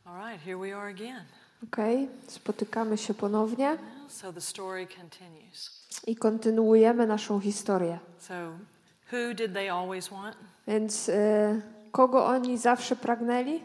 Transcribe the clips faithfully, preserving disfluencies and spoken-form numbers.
All right, here we are again. Okej, okay, spotykamy się ponownie. So the story continues. I kontynuujemy naszą historię. So, who did they always want? Więc e, kogo oni zawsze pragnęli?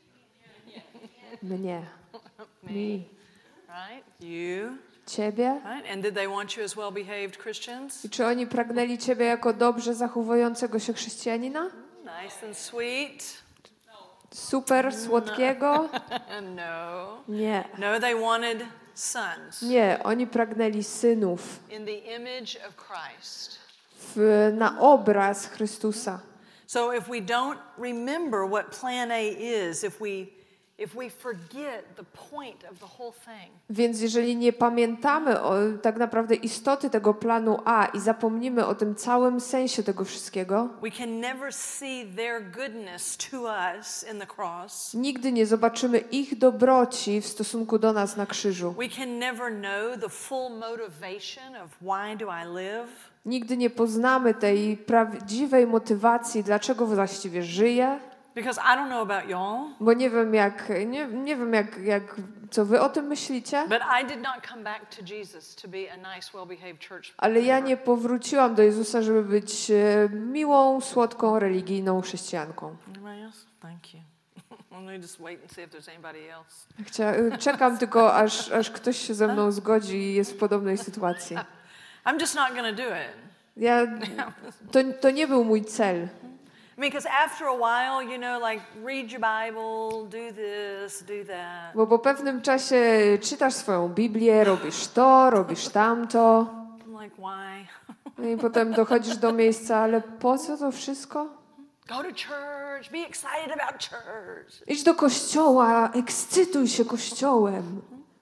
Mnie. Me. Me. Right? You. Ciebie. Right? And did they want you as well-behaved Christians? I czy oni pragnęli Ciebie jako dobrze zachowującego się chrześcijanina? Nice and sweet. Super słodkiego? No. Nie. No, they wanted sons. Nie, oni pragnęli synów. In the image of Christ. W, na obraz Chrystusa. So if we don't remember what plan A is, if we if we forget the point of the whole thing. Więc jeżeli nie pamiętamy o, tak naprawdę istoty tego planu A i zapomnimy o tym całym sensie tego wszystkiego, We can never see their goodness to us in the cross. Nigdy nie zobaczymy ich dobroci w stosunku do nas na krzyżu. We can never know the full motivation of why do I live. Nigdy nie poznamy tej prawdziwej motywacji, dlaczego właściwie żyję. Because I don't know about y'all. Bo nie wiem jak nie, nie wiem jak, jak co wy o tym myślicie. But I did not come back to Jesus to be a nice, well-behaved church. Ale ja nie powróciłam do Jezusa, żeby być e, miłą, słodką, religijną chrześcijanką. Anybody else? Thank you. Let me just wait and see if there's anybody else. Chcia, czekam tylko aż, aż ktoś się ze mną zgodzi i jest w podobnej sytuacji. I'm just not going to do it. Ja, to, to nie był mój cel. I mean, because after a while, you know, like read your Bible, do this, do that. Bo po pewnym czasie czytasz swoją Biblię, robisz to, robisz tamto. I'm like, why? No i potem dochodzisz do miejsca, ale po co to wszystko? Go to church, be excited about church. Idź do kościoła, ekscytuj się kościołem.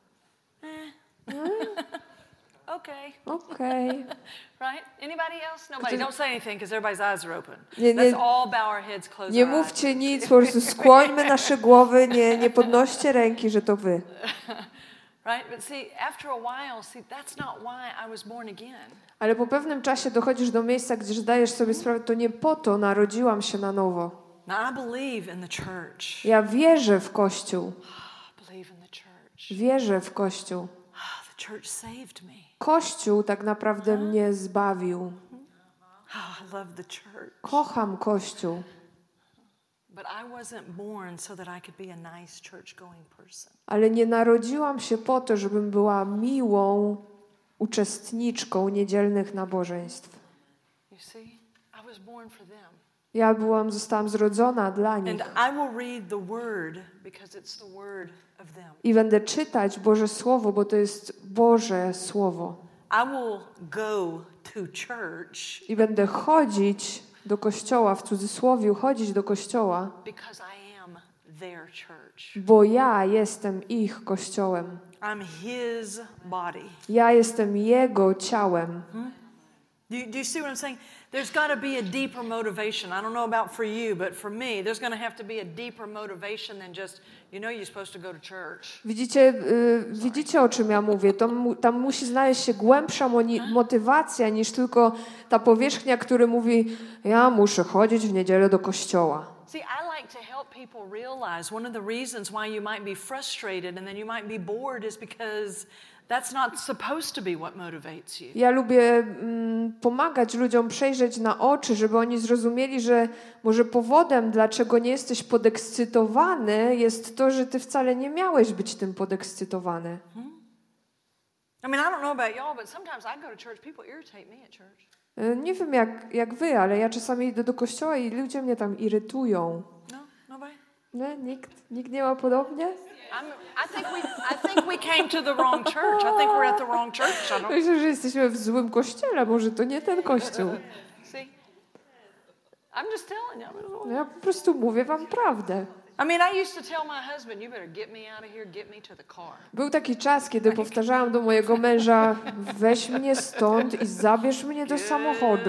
Okay. Okej. Okay. Right? Anybody else? Nobody. Don't say anything because everybody's eyes are open. Nie, nie, Let's all bow our heads, close nie our eyes. mówcie nic, po prostu skłońmy nasze głowy, nie, nie podnoście ręki, że to wy. Right? But see, after a while, see, that's not why I was born again. Ale po pewnym czasie dochodzisz do miejsca, gdzie zdajesz sobie sprawę, to nie po to narodziłam się na nowo. Now I believe in the church. Ja wierzę w Kościół. I believe in the church. Wierzę w Kościół. The church saved me. Kościół tak naprawdę mnie zbawił. Oh, I love the church. Kocham Kościół. But I wasn't born so that I could be a nice church-going person. Ale nie narodziłam się po to, żebym była miłą uczestniczką niedzielnych nabożeństw. You see, I was born for them. Ja byłam, zostałam zrodzona dla nich. And I will read the word because it's the word of them. I będę czytać Boże Słowo, bo to jest Boże Słowo. I will go to church. I będę chodzić do kościoła, w cudzysłowie chodzić do kościoła, Because I am their church. bo ja jestem ich kościołem. I'm his body. Ja jestem Jego ciałem. Hmm? Do you, do you see what I'm saying? There's got to be a deeper motivation. I don't know about for you, but for me, there's going to have to be a deeper motivation than just, you know, you're supposed to go to church. Widzicie, y, widzicie o czym ja mówię? To mu, tam musi znaleźć się głębsza moni- motywacja niż tylko ta powierzchnia, która mówi, ja muszę chodzić w niedzielę do kościoła. See, I like to help people realize one of the reasons why you might be frustrated and then you might be bored is because that's not supposed to be what motivates you. Ja lubię mm, pomagać ludziom przejrzeć na oczy, żeby oni zrozumieli, że może powodem, dlaczego nie jesteś podekscytowany, jest to, że ty wcale nie miałeś być tym podekscytowany. Hmm? I mean, I don't know about y'all, but sometimes I go to church, people irritate me at church. Nie wiem jak, jak wy, ale ja czasami idę do kościoła i ludzie mnie tam irytują. No, nobody? Nie? Nikt? Nikt nie ma podobnie? I'm, I think we I think we came to the wrong church. I think we're at the wrong church. I don't... Myślę, że jesteśmy w złym kościele, może to nie ten kościół. See? I'm just telling you. Ja po prostu mówię wam prawdę. I mean, I used to tell my husband, you better get me out of here, get me to the car. Był taki czas, kiedy powtarzałam do mojego męża, weź mnie stąd i zabierz mnie do samochodu.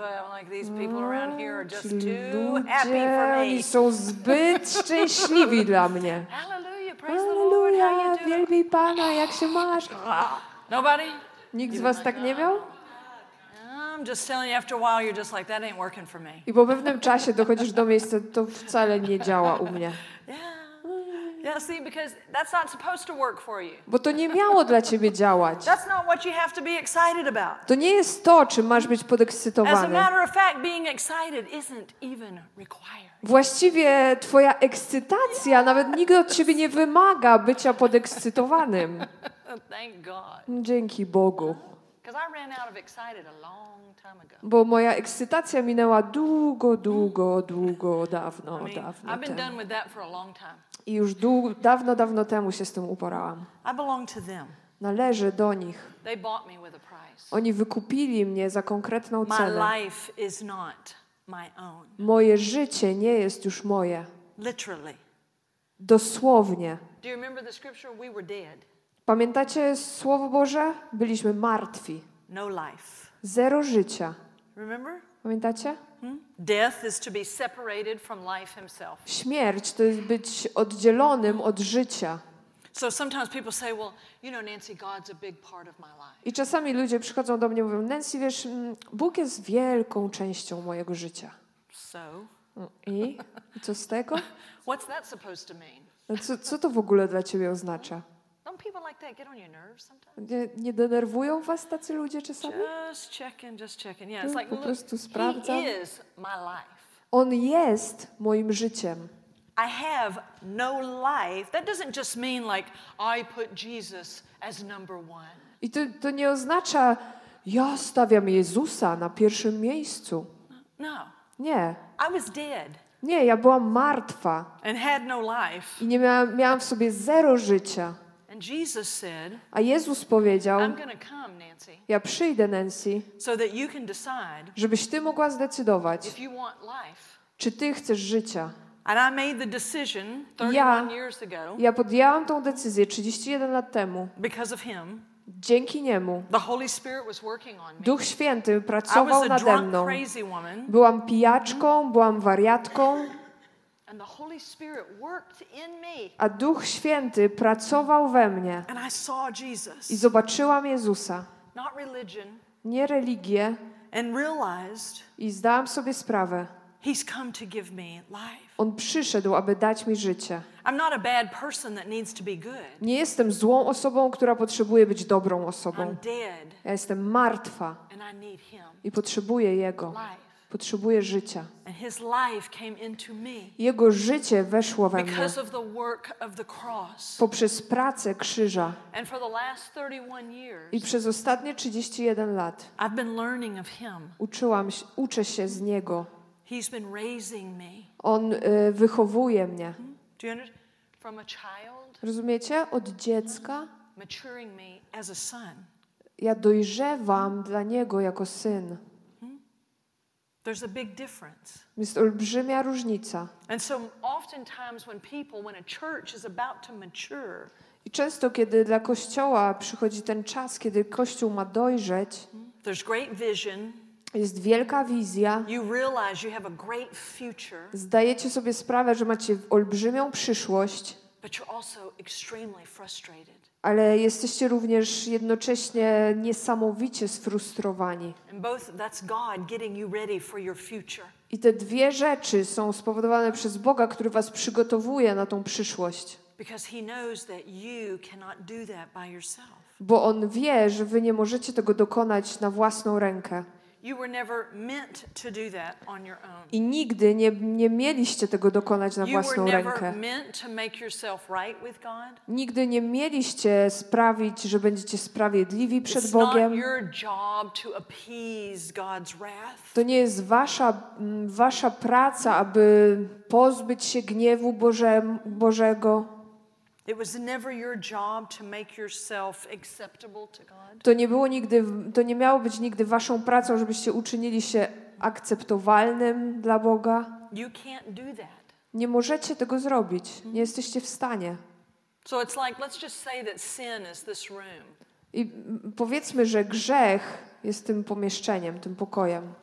O, ci ludzie, oni są zbyt szczęśliwi dla mnie. Halleluja, wielbij Pana, jak się masz? Nobody? Nikt z was tak nie miał? I'm just telling you, after a while you're just like, that ain't working for me. I po pewnym czasie dochodzisz do miejsca, to wcale nie działa u mnie. Yeah. Yeah, see, because that's not supposed to work for you. Bo to nie miało dla ciebie działać. That's not what you have to be excited about. To nie jest to, czym masz być As a podekscytowany. matter of fact, being excited isn't even required. Właściwie twoja ekscytacja nawet nigdy od ciebie nie wymaga bycia podekscytowanym. Thank God. Dzięki Bogu. Because I ran out of excited a long time ago. Bo moja ekscytacja minęła długo, długo, długo, dawno, I mean, dawno I've been done temu. with that for a long time. I już dłu- dawno, dawno temu się z tym uporałam. I belong to them. Należę do nich. They bought me with a price. Oni wykupili mnie za konkretną My cenę. life is not my own. Moje życie nie jest już moje. Literally. Dosłownie. Do you remember the scripture? We were dead. Pamiętacie Słowo Boże? Byliśmy martwi. No life. Zero życia. Remember? Pamiętacie? Hmm? Death is to be separated from life himself. Śmierć to jest być oddzielonym od życia. So sometimes people say, well, you know, Nancy, God's a big part of my life. I czasami ludzie przychodzą do mnie i mówią, Nancy, wiesz, mm, Bóg jest wielką częścią mojego życia. So, I? I co z tego? what's that supposed to mean? No co, co to w ogóle dla ciebie oznacza? Don't people like that get on your nerves sometimes? Nie, nie denerwują was tacy ludzie czasami? Just checking, just checking. Yeah, it's No, like, po look, prostu he sprawdzam. is my life. On jest moim życiem. I have no life. That doesn't just mean like I put Jesus as number one. I to, to nie oznacza, ja stawiam Jezusa na pierwszym miejscu. No, Nie. I was dead Nie, ja byłam martwa and had no life. i nie miałam, miałam w sobie zero życia. And Jesus said, A Jezus powiedział, I'm going to come, Nancy, ja przyjdę, Nancy, so that you can decide żebyś ty mogła zdecydować, if you want life. czy ty chcesz życia. And I made the decision thirty-one Ja- years ago Ja podjęłam tą decyzję trzydzieści jeden lat temu. because of him. Dzięki niemu The Holy Spirit was working on me. Duch Święty I pracował was a nade drunk, mną. crazy woman, Byłam pijaczką, byłam wariatką, and the Holy Spirit worked in me. a Duch Święty pracował we mnie. And I saw Jesus, I zobaczyłam Jezusa, not religion, nie religię, and realized i zdałam sobie sprawę. He's come to give me life. On przyszedł, aby dać mi życie. I'm not a bad person that needs to be good. Nie jestem złą osobą, która potrzebuje być dobrą osobą. I'm dead Ja jestem martwa and I need Him. i potrzebuję Jego. Life. Potrzebuję życia. And His life came into me Jego życie weszło we mnie because of the work of the cross. poprzez pracę krzyża. And for the last thirty-one years, I przez ostatnie trzydzieści jeden lat I've been learning of Him. uczyłam, się- uczę się z Niego. He's been raising me. On y, wychowuje mnie. Do you understand? From a child, Rozumiecie? Od dziecka maturing me as a son. ja dojrzewam dla Niego jako syn. There's a big difference. Jest olbrzymia różnica. And so oftentimes when people, when a church is about to mature, I często, kiedy dla Kościoła przychodzi ten czas, kiedy Kościół ma dojrzeć, there's great vision. jest wielka wizja, You realize you have a great future, zdajecie sobie sprawę, że macie olbrzymią przyszłość, but you're also extremely frustrated. ale jesteście również jednocześnie niesamowicie sfrustrowani. And both that's God getting you ready for your future. I te dwie rzeczy są spowodowane przez Boga, który was przygotowuje na tą przyszłość. Because he knows that you cannot do that by yourself. Bo On wie, że wy nie możecie tego dokonać na własną rękę. You were never meant to do that on your own. I nigdy nie, nie mieliście tego dokonać na You were własną never rękę. meant to make yourself right with God. Nigdy nie mieliście sprawić, że będziecie sprawiedliwi przed It's not Bogiem. your job to appease God's wrath. To nie jest wasza, mm, wasza praca, aby pozbyć się gniewu Boże, Bożego. It was never your job to make yourself acceptable to God. To nie było nigdy, to nie miało być nigdy waszą pracą, żebyście uczynili się akceptowalnym dla Boga. You can't do that. Nie możecie tego zrobić. Nie jesteście w stanie. So it's like, let's just say that sin is this room. I mm, powiedzmy, że grzech jest tym pomieszczeniem, tym pokojem.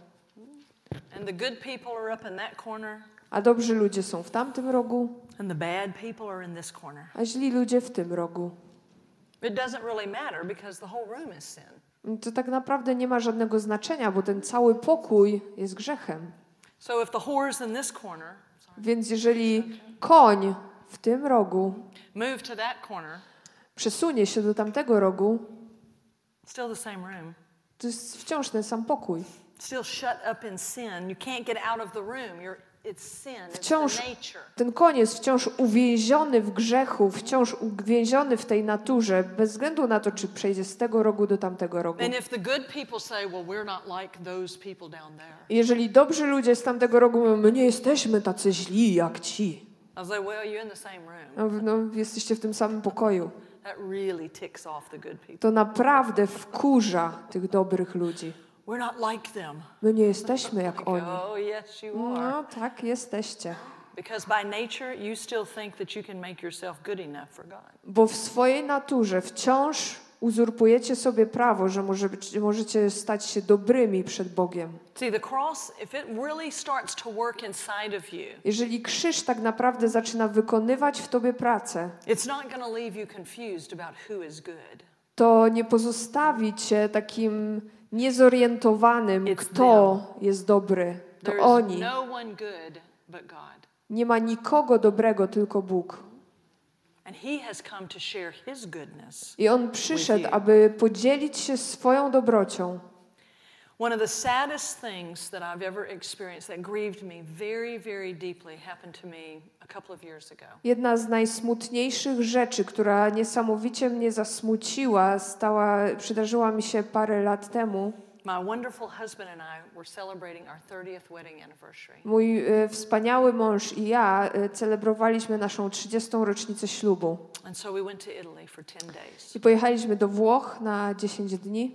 And the good people are up in that corner, A dobrzy ludzie są w tamtym rogu, and the bad people are in this corner. a źli ludzie w tym rogu. It doesn't really matter because the whole room is sin. To tak naprawdę nie ma żadnego znaczenia, bo ten cały pokój jest grzechem. So if the whore's in this corner, sorry, Więc jeżeli koń w tym rogu move to that corner, przesunie się do tamtego rogu, still the same room. to jest wciąż ten sam pokój. Still shut up in sin. You can't get out of the room. You're, it's sin. It's Wciąż the nature. ten koń jest wciąż uwięziony w grzechu, wciąż uwięziony w tej naturze, bez względu na to, czy przejdzie z tego rogu do tamtego rogu. And if the good people say, well, we're not like those people down there. Jeżeli dobrzy ludzie z tamtego rogu mówią, my nie jesteśmy tacy źli jak ci. I was like, well, you're in the same room. No, no, jesteście w tym samym pokoju. That really ticks off the good people. To naprawdę wkurza tych dobrych ludzi. We're not like them. My nie jesteśmy jak Like, oni. oh, yes, you are. No tak, jesteście. Because by nature, you still think that you can make yourself good enough for God. Bo w swojej naturze wciąż uzurpujecie sobie prawo, że może być, możecie stać się dobrymi przed Bogiem. See, the cross, if it really starts to work inside of you, Jeżeli krzyż tak naprawdę zaczyna wykonywać w tobie pracę, it's not going to leave you confused about who is good. to nie pozostawi cię takim niezorientowanym, It's kto jest dobry. To There oni. is no one good but God. Nie ma nikogo dobrego, tylko Bóg. And He has come to share His goodness. I On przyszedł, with you. aby podzielić się swoją dobrocią. One of the saddest things that I've ever experienced that grieved me very, very deeply happened to me a couple of years ago. Jedna z najsmutniejszych rzeczy, która niesamowicie mnie zasmuciła, stała, przydarzyła mi się parę lat temu. My wonderful husband and I were celebrating our thirtieth wedding anniversary. Mój e, wspaniały mąż i ja e, celebrowaliśmy naszą trzydziestą rocznicę ślubu. And so we went to Italy for ten days. I pojechaliśmy do Włoch na dziesięć dni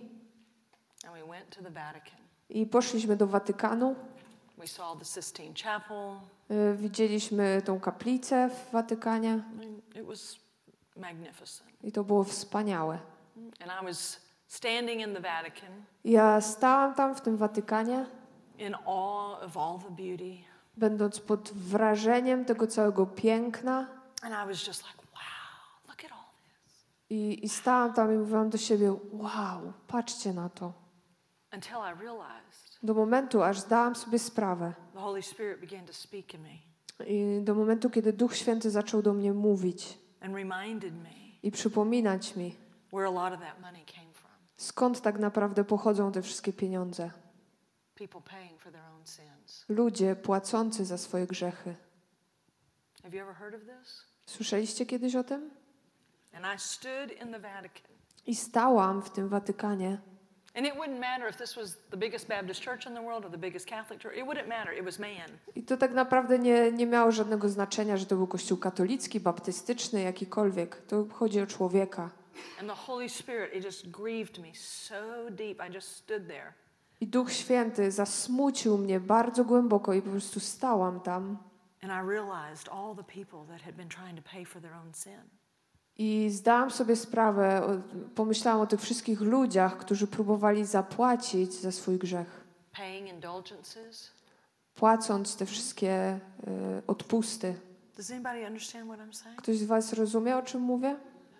And we went to the Vatican. i poszliśmy do Watykanu. We saw the Sistine Chapel. E, Widzieliśmy tą kaplicę w Watykanie I mean, it was magnificent. i to było wspaniałe. And I was standing in the Vatican Ja stałam tam w tym Watykanie, in awe of all the beauty. będąc pod wrażeniem tego całego piękna And I was just like, wow, look at all this. i, i stałam tam i mówiłam do siebie, wow, patrzcie na to. Until I realized Do momentu, aż zdałam sobie sprawę the Holy Spirit began to speak in me i do momentu, kiedy Duch Święty zaczął do mnie mówić and reminded me i przypominać mi, where a lot of that money came from. skąd tak naprawdę pochodzą te wszystkie pieniądze. People paying for their own sins. Ludzie płacący za swoje grzechy. Have you ever heard of this? Słyszeliście kiedyś o tym? And I stood in the Vatican. I stałam w tym Watykanie. And it wouldn't matter if this was the biggest Baptist church in the world or the biggest Catholic church. It wouldn't matter. It was man. I to tak naprawdę nie, nie miało żadnego znaczenia, że to był kościół katolicki, baptystyczny, jakikolwiek. To chodzi o człowieka. And the Holy Spirit, it just grieved me so deep. I just stood there. I Duch Święty zasmucił mnie bardzo głęboko i po prostu stałam tam. And I realized all the people that had been trying to pay for their own sin. I zdałam sobie sprawę, o- pomyślałam o tych wszystkich ludziach, którzy próbowali zapłacić za swój grzech. Paying indulgences. Płacąc te wszystkie y, odpusty. Does anybody understand what I'm saying? Ktoś z was rozumie, o czym mówię?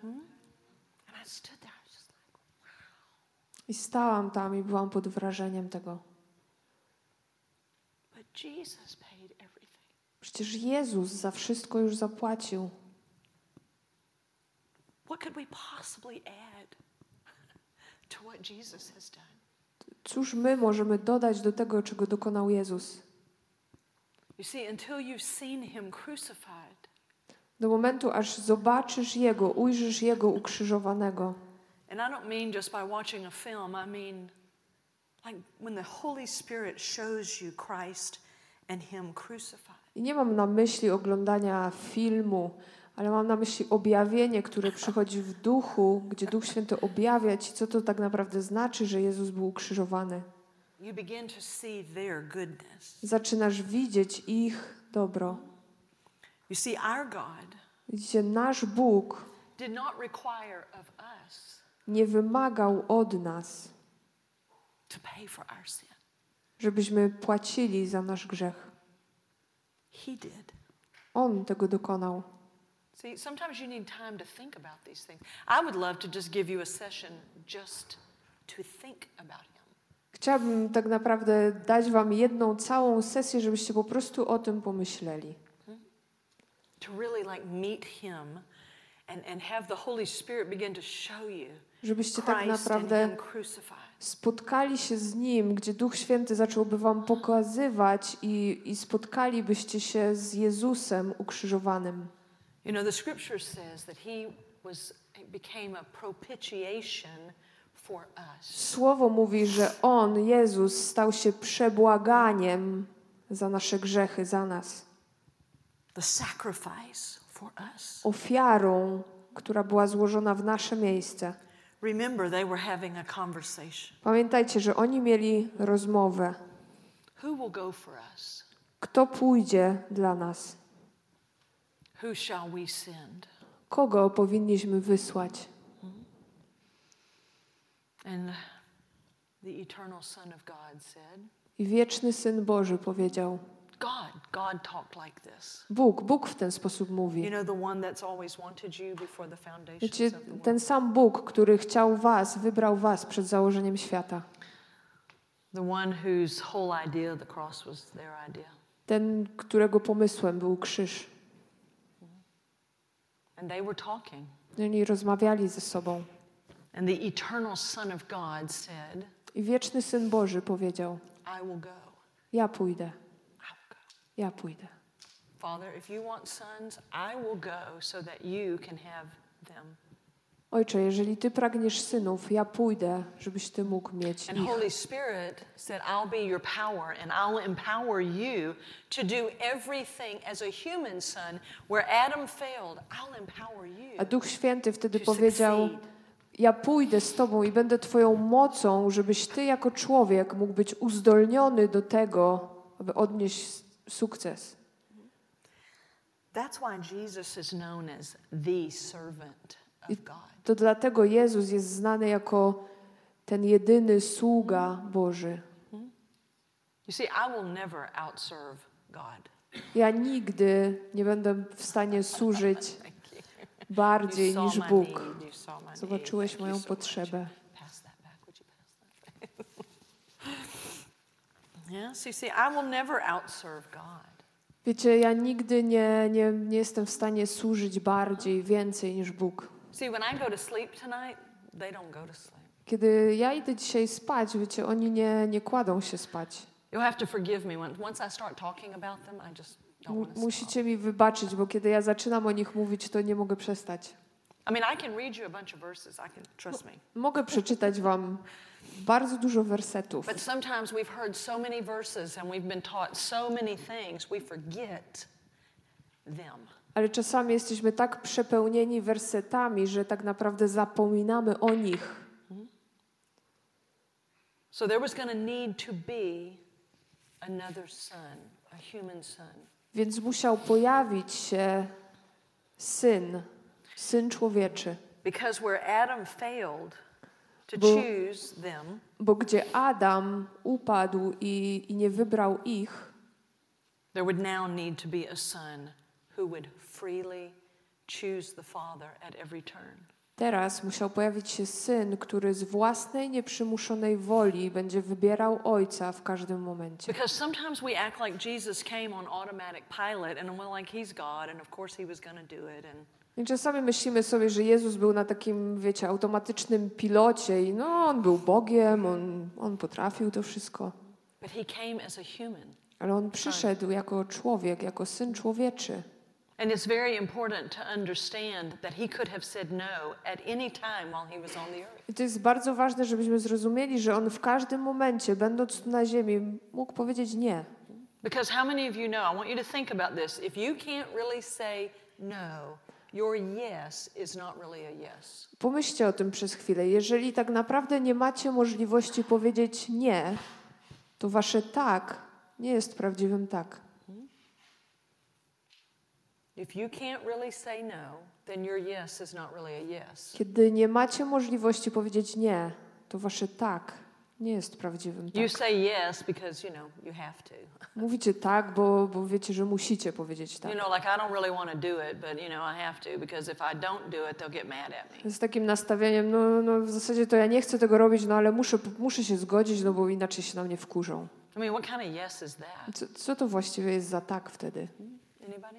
And I stood there. I was just like, I stałam tam i byłam pod wrażeniem tego. but Jesus paid everything. Przecież Jezus za wszystko już zapłacił. What could we possibly add to what Jesus has done? Cóż my możemy dodać do tego, czego dokonał Jezus? You see, until you've seen him crucified, Do momentu, aż zobaczysz Jego, ujrzysz Jego ukrzyżowanego. and I don't mean just by watching a film, I mean like when the Holy Spirit shows you Christ and him crucified. I nie mam na myśli oglądania filmu, ale mam na myśli objawienie, które przychodzi w duchu, gdzie Duch Święty objawia ci, co to tak naprawdę znaczy, że Jezus był ukrzyżowany. You begin to see their goodness. Zaczynasz widzieć ich dobro. You see, our God Widzicie, nasz Bóg did not require of us nie wymagał od nas, to pay for our sin. żebyśmy płacili za nasz grzech. He did. On tego dokonał. See, sometimes you need time to think about these things. I would love to just give you a session just to think about him. Chciałabym tak naprawdę dać wam jedną całą sesję, żebyście po prostu o tym pomyśleli. to really like meet him and, and have the Holy Spirit begin to show you Żebyście tak Christ and naprawdę him crucified. spotkali się z Nim, gdzie Duch Święty zacząłby wam pokazywać i, i spotkalibyście się z Jezusem ukrzyżowanym. You know, the scripture says that he was became a propitiation for us. Słowo mówi, że On, Jezus, stał się przebłaganiem za nasze grzechy, za nas. The sacrifice for us. Ofiarą, która była złożona w nasze miejsce. Remember, they were having a conversation. Pamiętajcie, że oni mieli rozmowę. Who will go for us? Kto pójdzie dla nas? Who shall we send? Kogo powinniśmy wysłać? And the eternal Son of God said, I wieczny Syn Boży powiedział. God, God talked like this. Bóg, Bóg w ten sposób You mówi. know, the one that's always wanted you before the foundations Wiecie, of the world. ten sam Bóg, który chciał was, wybrał was przed założeniem świata. The one whose whole idea of the cross was their idea. Ten, którego pomysłem był krzyż. And they were talking. Oni rozmawiali ze sobą. And the eternal Son of God said, I wieczny Syn Boży powiedział, I will go. ja pójdę, I will go. ja pójdę. Father, if you want sons, I will go so that you can have them. Ojcze, jeżeli Ty pragniesz synów, ja pójdę, żebyś Ty mógł mieć And ich. Holy Spirit said, I'll be your power and I'll empower you to do everything as a human son. Where Adam failed, I'll empower you. A Duch Święty wtedy to powiedział, succeed. ja pójdę z Tobą i będę Twoją mocą, żebyś Ty jako człowiek mógł być uzdolniony do tego, aby odnieść sukces. That's why Jesus is known as the servant of God. To dlatego Jezus jest znany jako ten jedyny sługa Boży. You see, I will never outserve God. Ja nigdy nie będę w stanie służyć Thank you. bardziej You niż saw my Bóg. need, you saw my need. Zobaczyłeś Thank you moją so potrzebę. much. Pass that back. Would you pass that? Yes, you see, I will never outserve God. Wiecie, ja nigdy nie, nie, nie jestem w stanie służyć bardziej, więcej niż Bóg. See, when I go to sleep tonight, they don't go to sleep. Kiedy ja idę dzisiaj spać, wiecie, oni nie, nie kładą się spać. You'll have to forgive me when once I start talking about them, I just don't Mu- want to stop. musicie mi wybaczyć, bo kiedy ja zaczynam o nich mówić, to nie mogę przestać. I mean, I can read you a bunch of verses. I can trust me. Mogę przeczytać wam bardzo dużo wersetów, But sometimes we've heard so many verses and we've been taught so many things, we forget them. ale czasami jesteśmy tak przepełnieni wersetami, że tak naprawdę zapominamy o nich. So there was going to need to be another son, a human son. Więc musiał pojawić się syn, syn człowieczy. Because where Adam failed to Bo- choose them, Bo gdzie Adam upadł i, i nie wybrał ich, there would now need to be a son who would freely choose the Father at every turn. teraz musiał pojawić się syn, który z własnej nieprzymuszonej woli będzie wybierał ojca w każdym momencie. Because sometimes we act like Jesus came on automatic pilot and we're like he's God and of course he was going to do it and I czasami myślimy sobie, że Jezus był na takim, wiecie, automatycznym pilocie i no, on był Bogiem, on, on potrafił to wszystko. but he came as a human. Ale on przyszedł jako człowiek, jako syn człowieczy. And it's very important to understand that he could have said no at any time while he was on the earth. I to jest bardzo ważne, żebyśmy zrozumieli, że on w każdym momencie, będąc tu na ziemi, mógł powiedzieć nie. Because how many of you know, I want you to think about this. If you can't really say no, your yes is not really a yes. Pomyślcie o tym przez chwilę. Jeżeli tak naprawdę nie macie możliwości powiedzieć nie, to wasze tak nie jest prawdziwym tak. If you can't really say no, then your yes is not really a yes. Kiedy nie macie możliwości powiedzieć nie, to wasze tak nie jest prawdziwym You tak. say yes because, you know, you have to. Mówicie tak, bo, bo wiecie, że musicie powiedzieć tak. You know, like I don't really want to do it, but, you know, I have to because if I don't do it, they'll get mad at me. Z takim nastawieniem, no, no w zasadzie to ja nie chcę tego robić, no ale muszę, muszę się zgodzić, no bo inaczej się na mnie wkurzą. I mean, what kind of yes is that? Co, co to właściwie jest za tak wtedy? Anybody?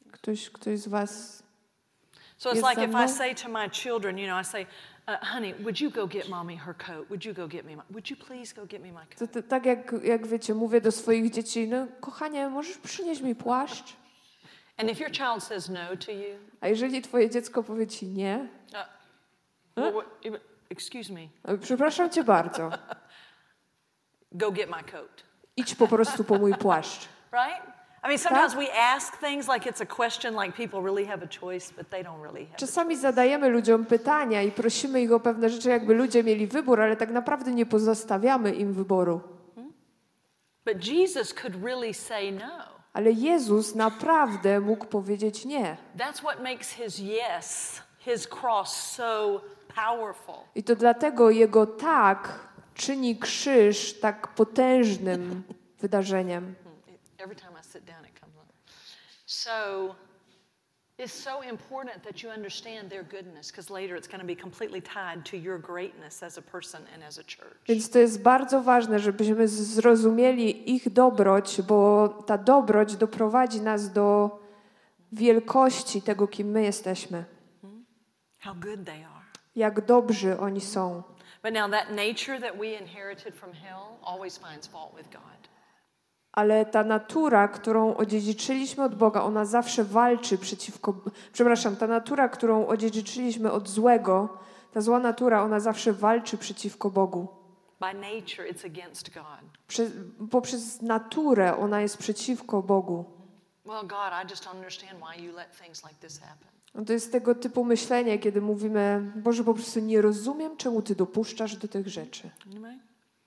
Ktoś, ktoś z was So it's jest like ze if mną? I say to my children, you know, I say, uh, honey, would you go get mommy her coat? Would you go get me my, would you please go get me my To, coat? to, tak jak, jak wiecie, mówię do swoich dzieci, no kochanie, możesz przynieść mi płaszcz? And if your child says no to you, A jeżeli twoje dziecko powie ci nie, uh, well, what, excuse me, e, przepraszam cię bardzo, go get my coat, idź po prostu po mój płaszcz. right? I mean, sometimes we ask things like it's a question, like people really have a choice, but they don't really have a Czasami zadajemy ludziom pytania i prosimy ich o pewne rzeczy, jakby ludzie mieli wybór, ale tak naprawdę nie pozostawiamy im wyboru. But Jesus could really say no. Ale Jezus naprawdę mógł powiedzieć nie. That's what makes his yes, his cross so powerful. I to dlatego Jego tak czyni krzyż tak potężnym wydarzeniem. Every time I sit down, it comes up. So it's so important that you understand their goodness, because later it's going to be completely tied to your greatness as a person and as a church. Więc to jest bardzo ważne, żebyśmy zrozumieli ich dobroć, bo ta dobroć doprowadzi nas do wielkości tego, kim my jesteśmy. How good they are. Jak dobrzy oni są. But now that nature that we inherited from hell always finds fault with God. Ale ta natura, którą odziedziczyliśmy od Boga, ona zawsze walczy przeciwko... Przepraszam, ta natura, którą odziedziczyliśmy od złego, ta zła natura, ona zawsze walczy przeciwko Bogu. By nature it's against God. Prze, poprzez naturę ona jest przeciwko Bogu. Well, God, I just don't understand why you let things like this happen. No to jest tego typu myślenie, kiedy mówimy, Boże, po prostu nie rozumiem, czemu Ty dopuszczasz do tych rzeczy. Anyway?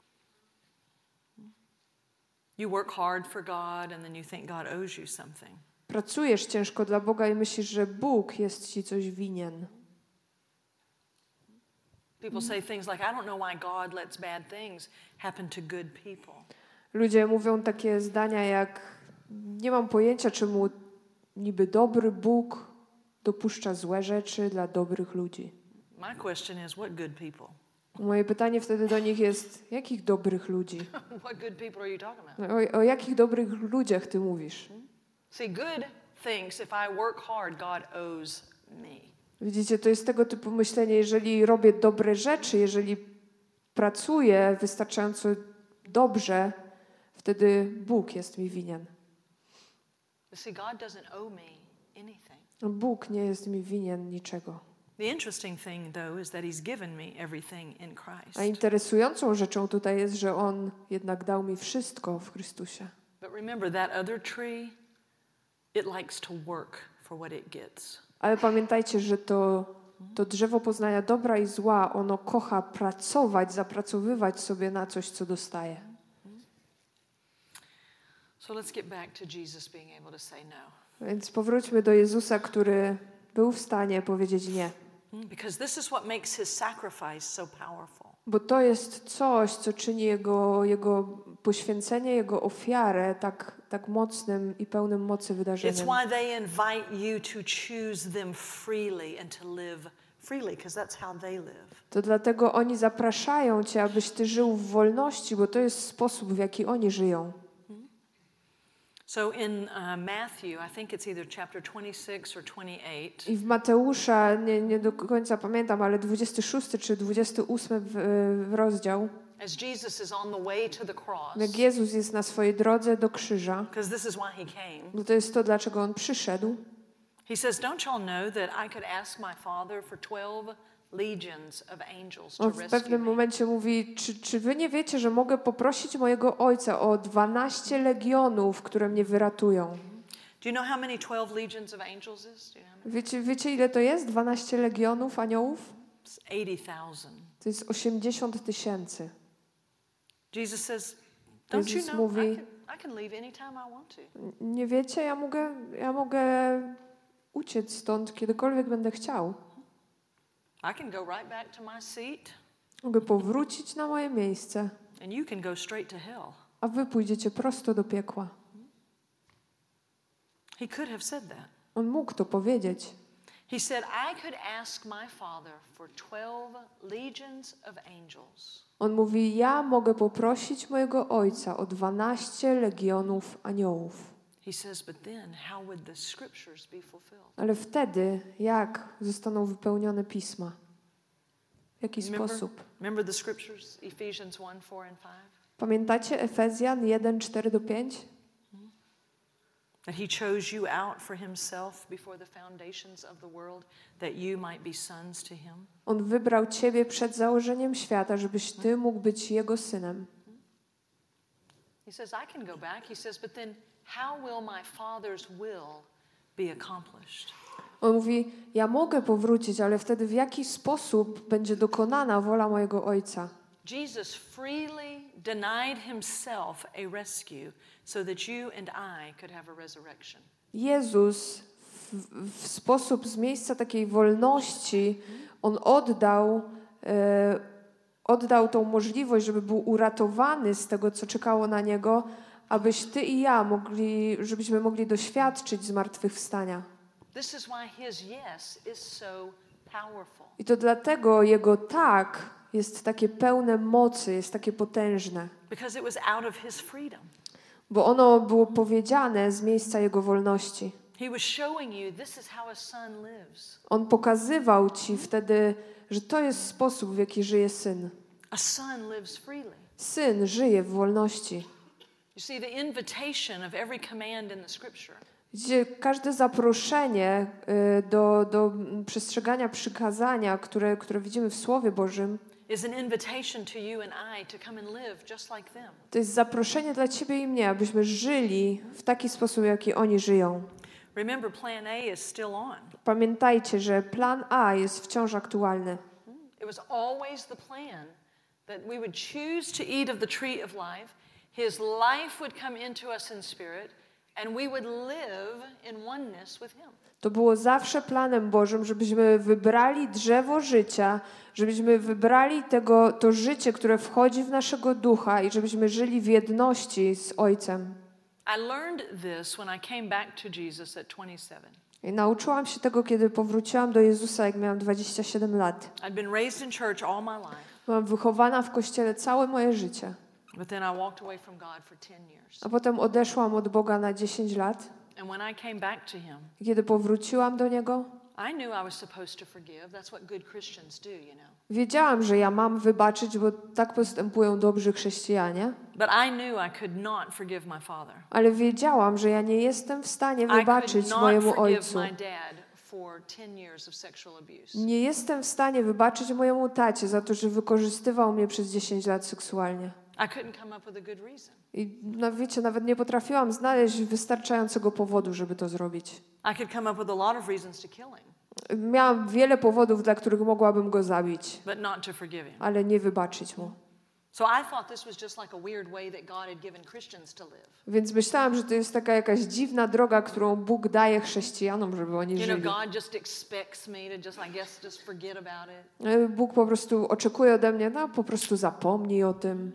You work hard for God and then you think God owes you something. Pracujesz ciężko dla Boga i myślisz, że Bóg jest Ci coś winien. People say things like, I don't know why God lets bad things happen to good people. Ludzie mówią takie zdania jak, nie mam pojęcia, czemu niby dobry Bóg dopuszcza złe rzeczy dla dobrych ludzi. My question is, what good people? Moje pytanie wtedy do nich jest, jakich dobrych ludzi? What good people are you talking about? O, o jakich dobrych ludziach Ty mówisz? See, good thinks if I work hard, God owes me. Widzicie, to jest tego typu myślenie, jeżeli robię dobre rzeczy, jeżeli pracuję wystarczająco dobrze, wtedy Bóg jest mi winien. But see, God doesn't owe me anything. Bóg nie jest mi winien niczego. The interesting thing, though, is that He's given me everything in Christ. A interesującą rzeczą tutaj jest, że On jednak dał mi wszystko w Chrystusie. But remember, that other tree, it likes to work for what it gets. Ale pamiętajcie, że to, to drzewo poznania dobra i zła, ono kocha pracować, zapracowywać sobie na coś, co dostaje. So let's get back to Jesus being able to say no. Więc powróćmy do Jezusa, który był w stanie powiedzieć nie. Because this is what makes His sacrifice so powerful. Bo to jest coś, co czyni Jego, jego poświęcenie, Jego ofiarę tak, tak mocnym i pełnym mocy It's wydarzeniem. why they invite you to choose them freely and to live freely, because that's how they live. To dlatego oni zapraszają Cię, abyś Ty żył w wolności, bo to jest sposób, w jaki oni żyją. So in uh, Matthew, I think it's either chapter twenty-six or twenty-eight. I w Mateusza, nie, nie do końca pamiętam, ale dwudziesty szósty czy dwudziesty ósmy w, w rozdział, As Jesus is on the way to the cross, jak Jezus jest na swojej drodze do krzyża, because this is why He came. no to jest to, dlaczego On przyszedł. He says, "Don't y'all know that I could ask my Father for twelve legions of angels to On w rescue pewnym me?" momencie mówi, czy, czy wy nie wiecie, że mogę poprosić mojego Ojca o dwanaście legionów, które mnie wyratują? Do you know how many twelve legions of angels is? Do you know? Wiecie, wiecie ile to jest? dwanaście legionów aniołów? It's eighty thousand. To jest osiemdziesiąt tysięcy. Jesus says, "Don't you Jezus know mówi, I can, I can leave anytime I want to." Nie wiecie, ja mogę, ja mogę uciec stąd, kiedykolwiek będę chciał. I can go right back to my seat, Mogę powrócić na moje miejsce, and you can go straight to hell. a wy pójdziecie prosto do piekła. He could have said that. On mógł to powiedzieć. He said, "I could ask my Father for twelve legions of angels." On mówi, ja mogę poprosić mojego Ojca o dwanaście legionów aniołów. He says, but then how would the scriptures be fulfilled? Ale wtedy jak zostaną wypełnione pisma? W jaki Remember, sposób? remember the scriptures, Ephesians one, four and five? Pamiętacie Efezjan jeden, cztery do pięć? That he chose you out for himself before the foundations of the world, that you might be sons to him. On wybrał ciebie przed założeniem świata, żebyś ty mógł być jego synem. He says, I can go back. He says, but then how will my Father's will be accomplished? On mówi, ja mogę powrócić, ale wtedy w jaki sposób będzie dokonana wola mojego Ojca? Jesus freely denied himself a rescue so that you and I could have a resurrection. Jezus w, w sposób z miejsca takiej wolności, on oddał, e, oddał tą możliwość, żeby był uratowany z tego, co czekało na niego, abyś ty i ja mogli, żebyśmy mogli doświadczyć zmartwychwstania. This is why his yes is so powerful. I to dlatego jego tak jest takie pełne mocy, jest takie potężne. Because it was out of his freedom. Bo ono było powiedziane z miejsca jego wolności. He was showing you this is how a son lives. On pokazywał ci wtedy, że to jest sposób, w jaki żyje syn. A son lives freely. Syn żyje w wolności. You see, the invitation of every command in the scripture Gdzie każde zaproszenie y, do, do przestrzegania przykazania, które, które widzimy w Słowie Bożym, is an invitation to you and I to come and live just like them. to jest zaproszenie dla ciebie i mnie, abyśmy żyli w taki sposób, jaki oni żyją. Remember, plan A is still on. Pamiętajcie, że plan A jest wciąż aktualny. It was always the plan that we would choose to eat of the tree of life. His life would come into us in spirit, and we would live in oneness with him. To było zawsze planem Bożym, żebyśmy wybrali drzewo życia, żebyśmy wybrali tego, to życie, które wchodzi w naszego ducha i żebyśmy żyli w jedności z Ojcem. I learned this when I came back to Jesus at twenty-seven. I nauczyłam się tego, kiedy powróciłam do Jezusa, jak miałam dwadzieścia siedem lat. I'd been raised in church all my life. Byłam wychowana w kościele całe moje życie. But then I walked away from God for ten years. A potem odeszłam od Boga na dziesięć lat. And when I came back to him, I kiedy powróciłam do Niego, I knew I was supposed to forgive. That's what good Christians do, you know. wiedziałam, że ja mam wybaczyć, bo tak postępują dobrzy chrześcijanie. But I knew I could not forgive my father. Ale wiedziałam, że ja nie jestem w stanie I could wybaczyć not mojemu forgive ojcu. my dad for ten years of sexual abuse. Nie jestem w stanie wybaczyć mojemu tacie za to, że wykorzystywał mnie przez dziesięć lat seksualnie. I couldn't come up with a good reason. I no wiecie, nawet nie potrafiłam znaleźć wystarczającego powodu, żeby to zrobić. I could come up with a lot of reasons to kill him, Miałam wiele powodów, dla których mogłabym go zabić, but not to forgive him. ale nie wybaczyć mu. So I thought this was just like a weird way that God had given Christians to live. Więc myślałam, że to jest taka jakaś dziwna droga, którą Bóg daje chrześcijanom, żeby oni You know, żyli. God just expects me to just, I guess, just forget about it. Bóg po prostu oczekuje ode mnie, no po prostu zapomnij o tym.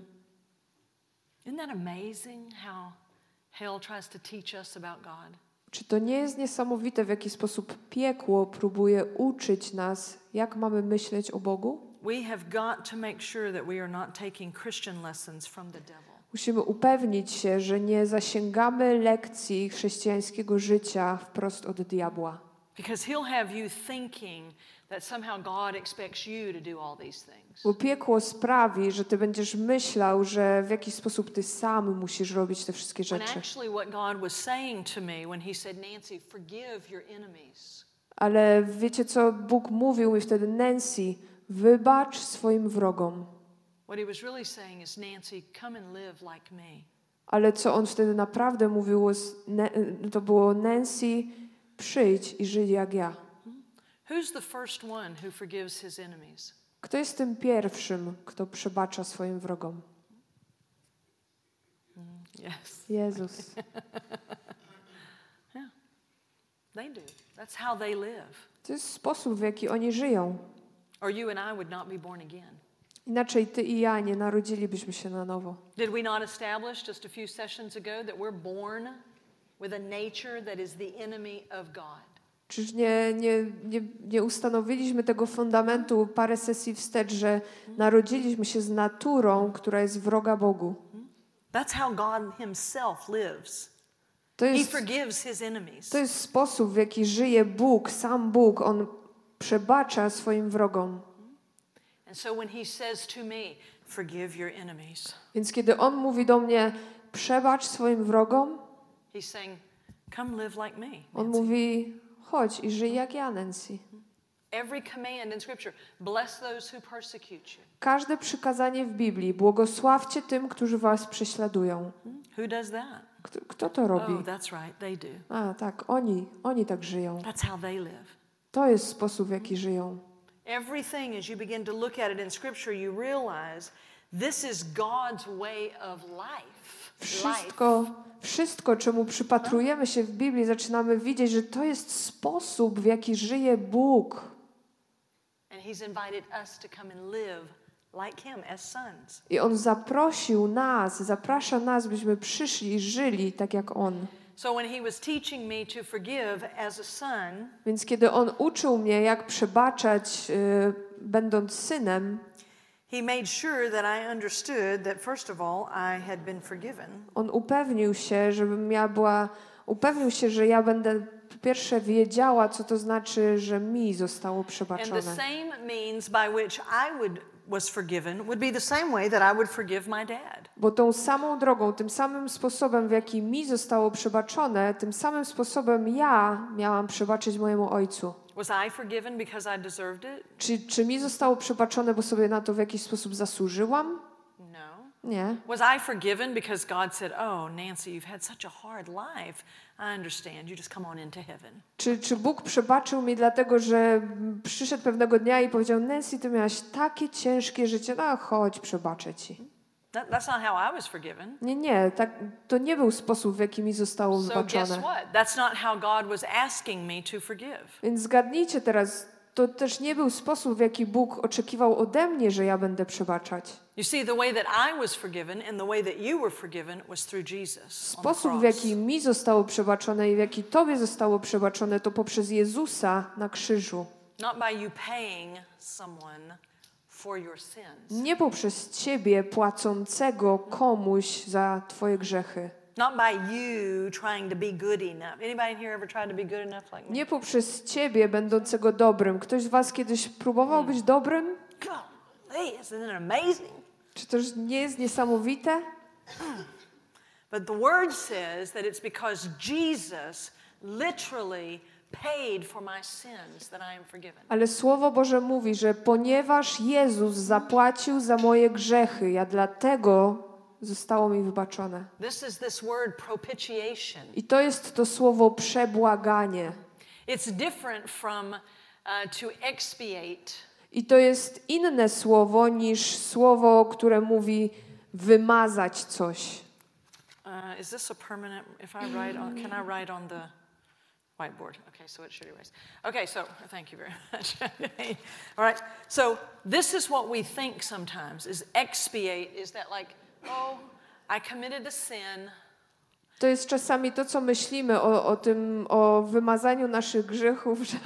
Isn't that amazing how hell tries to teach us about God? Czy to nie jest niesamowite, w jaki sposób piekło próbuje uczyć nas, jak mamy myśleć o Bogu? We have got to make sure that we are not taking Christian lessons from the devil. Musimy upewnić się, że nie zasięgamy lekcji chrześcijańskiego życia wprost od diabła. Because he'll have you thinking that somehow God expects you to do all these things. Bo piekło sprawi, że ty będziesz myślał, że w jakiś sposób ty sam musisz robić te wszystkie When rzeczy. actually what God was saying to me when he said, Nancy, forgive your enemies. Ale wiecie co Bóg mówił mi wtedy? Nancy, wybacz swoim wrogom. What he was really saying is, Nancy, come and live like me. Ale co on wtedy naprawdę mówił, to było Nancy, przyjdź i żyj jak ja. Who's the first one who forgives his enemies? Kto jest tym pierwszym, kto przebacza swoim wrogom? Yes, Jezus. yeah, they do. That's how they live. To jest sposób, w jaki oni żyją. Or you and I would not be born again. Inaczej ty i ja nie narodzilibyśmy się na nowo. Did we not establish just a few sessions ago that we're born with a nature that is the enemy of God? Czyż nie, nie, nie, nie ustanowiliśmy tego fundamentu parę sesji wstecz, że narodziliśmy się z naturą, która jest wroga Bogu. That's how God himself lives. To He jest, forgives his enemies. to jest sposób, w jaki żyje Bóg, sam Bóg. On przebacza swoim wrogom. And so when he says to me, forgive your enemies, Więc kiedy On mówi do mnie, przebacz swoim wrogom, he's saying, come live like me. On Nancy. mówi, chodź i żyj jak ja, Nancy. Every command in Scripture, bless those who persecute you. Każde przykazanie w Biblii, błogosławcie tym, którzy was prześladują. Who does that? Kto, kto to robi? Oh, that's right, they do. A, tak, oni, oni tak żyją. That's how they live. To jest sposób, w jaki żyją. Everything, as you begin to look at it in Scripture, you realize this is God's way of life. Wszystko, wszystko, czemu przypatrujemy się w Biblii, zaczynamy widzieć, że to jest sposób, w jaki żyje Bóg. And He's invited us to come and live like Him as sons. I On zaprosił nas, zaprasza nas, byśmy przyszli i żyli tak jak On. So when He was teaching me to forgive as a son, Więc kiedy On uczył mnie, jak przebaczać, y, będąc synem, He made sure that I understood that first of all I had been forgiven. On upewnił się, żebym ja była, upewnił się, że ja będę po pierwsze wiedziała, co to znaczy, że mi zostało And the przebaczone. same means by which I would was forgiven would be the same way that I would forgive my dad. Bo tą samą drogą, tym samym sposobem, w jaki mi zostało przebaczone, tym samym sposobem ja miałam przebaczyć mojemu ojcu. Was I forgiven because I deserved it? Czy, czy mi zostało przebaczone, bo sobie na to w jakiś sposób zasłużyłam? No. Nie. Was I forgiven because God said, "Oh, Nancy, you've had such a hard life. I understand. You just come on into heaven." Czy, czy Bóg przebaczył mi dlatego, że przyszedł pewnego dnia i powiedział, Nancy, ty miałaś takie ciężkie życie, no chodź, przebaczę ci. That, that's not how I was forgiven. Nie, nie, tak, to nie był sposób, w jaki mi zostało So guess wybaczone. what? That's not how God was asking me to forgive. Więc zgadnijcie teraz, to też nie był sposób, w jaki Bóg oczekiwał ode mnie, że ja będę przebaczać. You see, the way that I was forgiven and the way that you were forgiven was through Jesus on the Sposób, w cross. jaki mi zostało przebaczone i w jaki tobie zostało przebaczone, to poprzez Jezusa na krzyżu. Not by you paying someone for your sins. Nie poprzez ciebie płacącego komuś za twoje grzechy. Not by you trying to be good enough. Anybody in here ever tried to be good enough like me? Nie poprzez ciebie będącego dobrym. Ktoś z was kiedyś próbował być dobrym? Golly, isn't it amazing? Czy to nie jest niesamowite? But the word says that it's because Jesus literally paid for my sins that I am forgiven. Ale Słowo Boże mówi, że ponieważ Jezus zapłacił za moje grzechy, ja dlatego zostało mi wybaczone. This is this word propitiation. I to jest to słowo przebłaganie. It's different from uh, to expiate. I to jest inne słowo niż słowo, które mówi wymazać coś. Uh, is this a permanent? If I write on, can I write on the whiteboard? Okay, so it should erase. Okay, so thank you very much. All right. So this is what we think sometimes: is expiate. Is that like, oh, I committed a sin. To jest czasami to, co myślimy o, o tym, o wymazaniu naszych grzechów, że,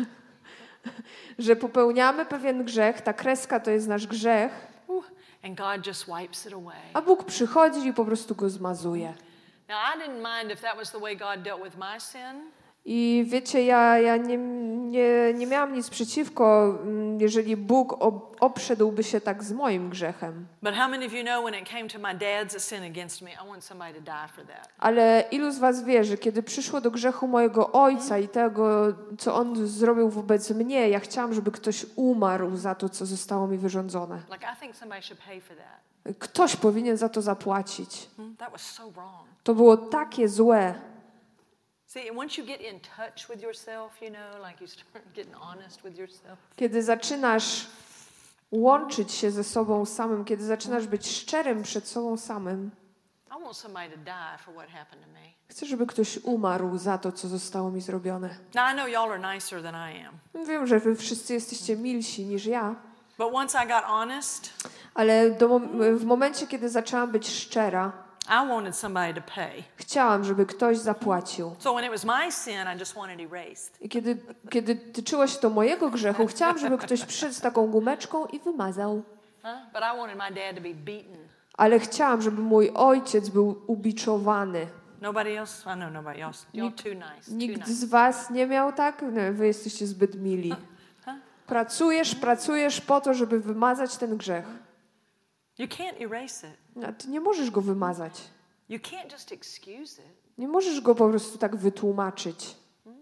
że popełniamy pewien grzech, ta kreska to jest nasz grzech, And God just wipes it away. a Bóg przychodzi i po prostu go zmazuje. Now, I didn't mind if that was the way God dealt with my sin. I wiecie, ja, ja nie, nie, nie miałam nic przeciwko, jeżeli Bóg ob, obszedłby się tak z moim grzechem. But how many of you know when it came to my dad's sin against me, I want somebody to die for that. Ale ilu z was wie, że kiedy przyszło do grzechu mojego ojca i tego, co on zrobił wobec mnie, ja chciałam, żeby ktoś umarł za to, co zostało mi wyrządzone. Like, I think somebody should pay for that. Ktoś powinien za to zapłacić. Hmm? That was so wrong. To było takie złe. See, once you get in touch with yourself, you know, like you start getting honest with yourself. Kiedy zaczynasz łączyć się ze sobą samym, kiedy zaczynasz być szczerym przed sobą samym, I want somebody to die for what happened to me. chcę, żeby ktoś umarł za to, co zostało mi zrobione. Now, I know y'all are nicer than I am. Wiem, że wy wszyscy jesteście milsi niż ja, But once I got honest, ale do, mom- w momencie, kiedy zaczęłam być szczera, I wanted somebody to pay. chciałam, żeby ktoś zapłacił. So when it was my sin, I just wanted erased. I kiedy, kiedy tyczyło się to mojego grzechu, chciałam, żeby ktoś przyszedł z taką gumeczką i wymazał. Huh? But I wanted my dad to be beaten. Ale chciałam, żeby mój ojciec był ubiczowany. Nobody else? I know nobody else. You're Nikt, too nice. Too nikt nice. z was nie miał tak? No, wy jesteście zbyt mili. Pracujesz, pracujesz po to, żeby wymazać ten grzech. You can't erase it. A ty nie możesz go wymazać. You can't just excuse it. Nie możesz go po prostu tak wytłumaczyć.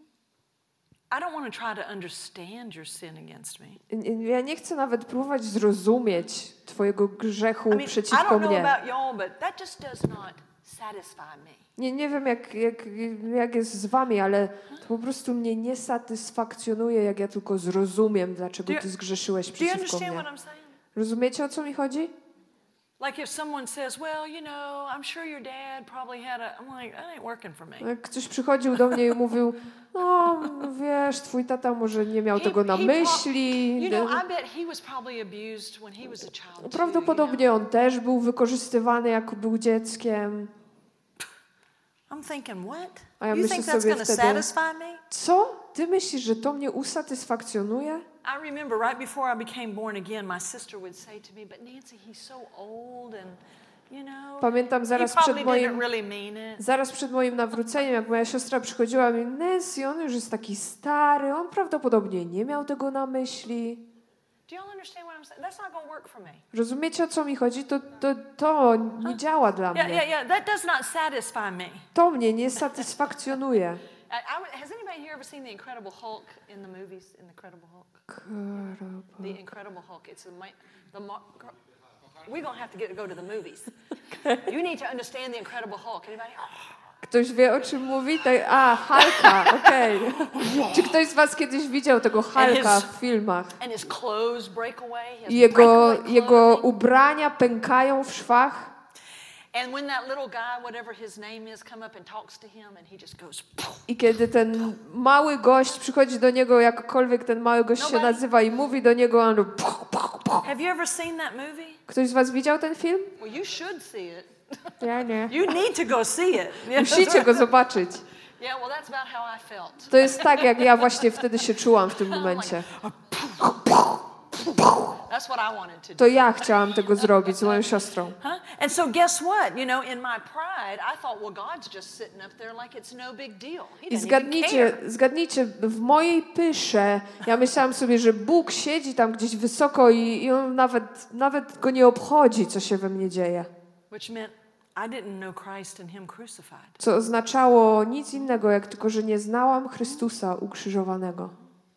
I don't want to try to understand your sin against me. Ja nie chcę nawet próbować zrozumieć twojego grzechu I mean, I przeciwko don't know mnie. about y'all, but that just does not satisfy me. Nie, nie wiem, jak, jak, jak jest z wami, ale to po prostu mnie nie satysfakcjonuje, jak ja tylko zrozumiem, dlaczego Do you- ty zgrzeszyłeś Do you przeciwko understand mnie. what I'm saying? Rozumiecie, o co mi chodzi? Like if someone says, well, you know, I'm sure your dad probably had a, I'm like, that ain't working for me. Jak ktoś przychodził do mnie i mówił, no wiesz, twój tata może nie miał He- tego na he pro- myśli. You know, I bet he was probably abused when he was a child too, Prawdopodobnie you know? on też był wykorzystywany, jak był dzieckiem. I'm thinking, what? A ja You myślę think that's sobie going to wtedy- satisfy me? Co? Ty myślisz, że to mnie usatysfakcjonuje? I remember right before I became born again, my sister would say to me, but Nancy, he's so old and, you know, Pamiętam he zaraz probably przed moim, didn't really mean it. zaraz przed moim nawróceniem, jak moja siostra przychodziła mi, Nancy, on już jest taki stary, on prawdopodobnie nie miał tego na myśli. Do y'all understand what I'm saying? That's not going to work for me. Rozumiecie, o co mi chodzi? To, to, to nie działa dla Yeah, yeah, mnie. yeah. That does not satisfy me. To mnie nie satysfakcjonuje. I, I, has anybody here ever seen The Incredible Hulk in the movies? In The Incredible Hulk? The Incredible Hulk. It's a mi- the mar- we're gonna have to get go to the movies. You need to understand The Incredible Hulk. Anybody? Ktoś wie, o czym mówi? Tak, a, Hulka, okej. Czy ktoś z was kiedyś widział tego Hulka w filmach? And his clothes break away. He has I jego, breakaway jego clothing. ubrania pękają w szwach. And when that little guy, whatever his name is, come up and talks to him, and he just goes. I kiedy ten mały gość przychodzi do niego, jakkolwiek ten mały gość się Nobody- nazywa i mówi do niego, on puch, puch, puch. Have you ever seen that movie? Ktoś z was widział ten film? Well, you should see it. Ja nie. You need to go see it. Yeah, Musicie go zobaczyć. Yeah, well, that's about how I felt. To jest tak, jak ja właśnie wtedy się czułam w tym momencie. That's what I wanted to do. To ja chciałam tego zrobić z moją siostrą. Huh? And so guess what? You know, in my pride, I thought, well, God's just sitting up there like it's no big deal. He I doesn't even zgadnijcie, care. zgadnijcie, w mojej pysze ja myślałam sobie, że Bóg siedzi tam gdzieś wysoko i, i on nawet, nawet go nie obchodzi, co się we mnie dzieje. Which meant I didn't know Christ and Him crucified. Co oznaczało nic innego, jak tylko, że nie znałam Chrystusa ukrzyżowanego.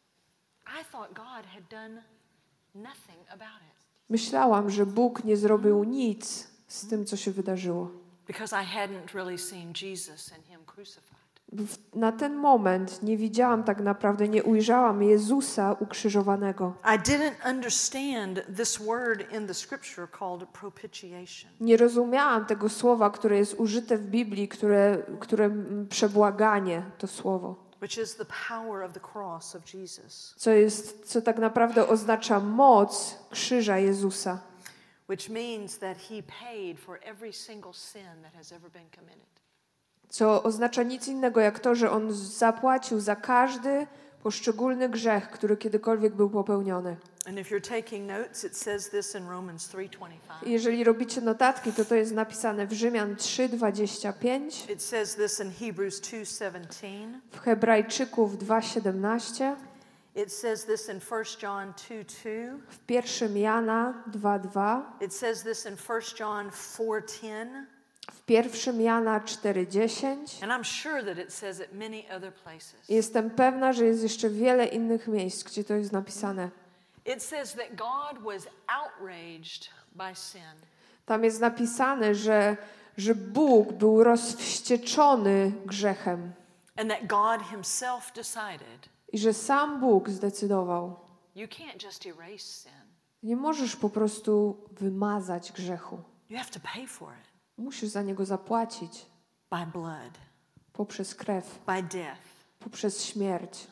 I thought God had done nothing about it Myślałam, że Bóg nie zrobił nic z tym, co się wydarzyło. because I hadn't really seen Jesus and Him crucified. W- Na ten moment nie widziałam tak naprawdę, nie ujrzałam Jezusa ukrzyżowanego. I didn't understand this word in the scripture called propitiation. Nie rozumiałam tego słowa, które jest użyte w Biblii, które, które mm, przebłaganie to słowo. Which is the power of the cross of Jesus, Co jest, co tak naprawdę oznacza moc krzyża Jezusa. which means that He paid for every single sin that has ever been committed. Co oznacza nic innego jak to, że On zapłacił za każdy poszczególny grzech, który kiedykolwiek był popełniony. And if you're taking notes, it says this in Romans three twenty-five. I jeżeli robicie notatki, to to jest napisane w Rzymian trzy dwadzieścia pięć, It says this in Hebrews two seventeen. w Hebrajczyków dwa siedemnaście, It says this in First John two two. w pierwszym Jana dwa dwa, It says this in First John four ten. w pierwszym Jana cztery dziesięć. And I'm sure that it says it many other places. Jestem pewna, że jest jeszcze wiele innych miejsc, gdzie to jest napisane. It says that God was outraged by sin. Tam jest napisane, że, że Bóg był rozwścieczony grzechem And that God himself decided i że sam Bóg zdecydował. you can't just erase sin. Nie możesz po prostu wymazać grzechu. You have to pay for it Musisz za niego zapłacić by blood, poprzez krew, by death. poprzez śmierć.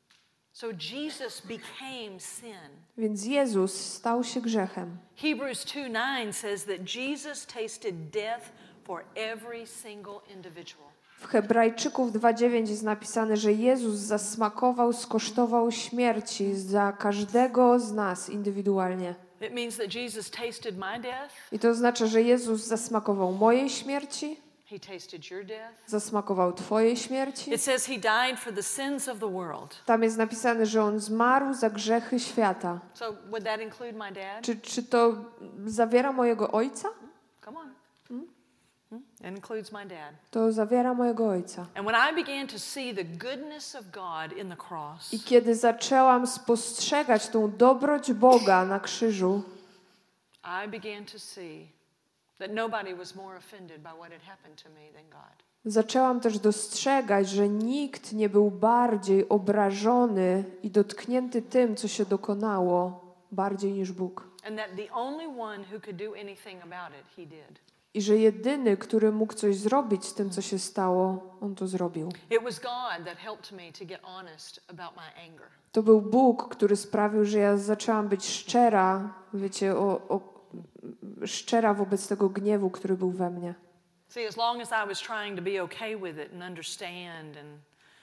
So Jesus became sin. Więc Jezus stał się grzechem. Hebrews two nine says that Jesus tasted death for every single individual. W Hebrajczyków dwa dziewięć jest napisane, że Jezus zasmakował, skosztował śmierci za każdego z nas indywidualnie. It means that Jesus tasted my death, I to oznacza, że Jezus zasmakował mojej śmierci, he He tasted your death. Zasmakował twojej śmierci. It says he died for the sins of the world. Tam jest napisane, że on zmarł za grzechy świata. So would that include my dad? Czy, czy to zawiera mojego ojca? Come on. Hmm? Hmm? It includes my dad. To zawiera mojego ojca. And when I began to see the goodness of God in the cross. I kiedy zaczęłam spostrzegać tą dobroć Boga na krzyżu, I began to see that nobody was more offended by what had happened to me than God. zaczęłam też dostrzegać, że nikt nie był bardziej obrażony i dotknięty tym, co się dokonało, bardziej niż Bóg. And that the only one who could do anything about it, he did. I że jedyny, który mógł coś zrobić z tym, co się stało, on to zrobił. It was God that helped me to get honest about my anger. To był Bóg, który sprawił, że ja zaczęłam być szczera, wiecie, o, o, szczera wobec tego gniewu, który był we mnie. See, as long as I was trying to be okay with it and understand and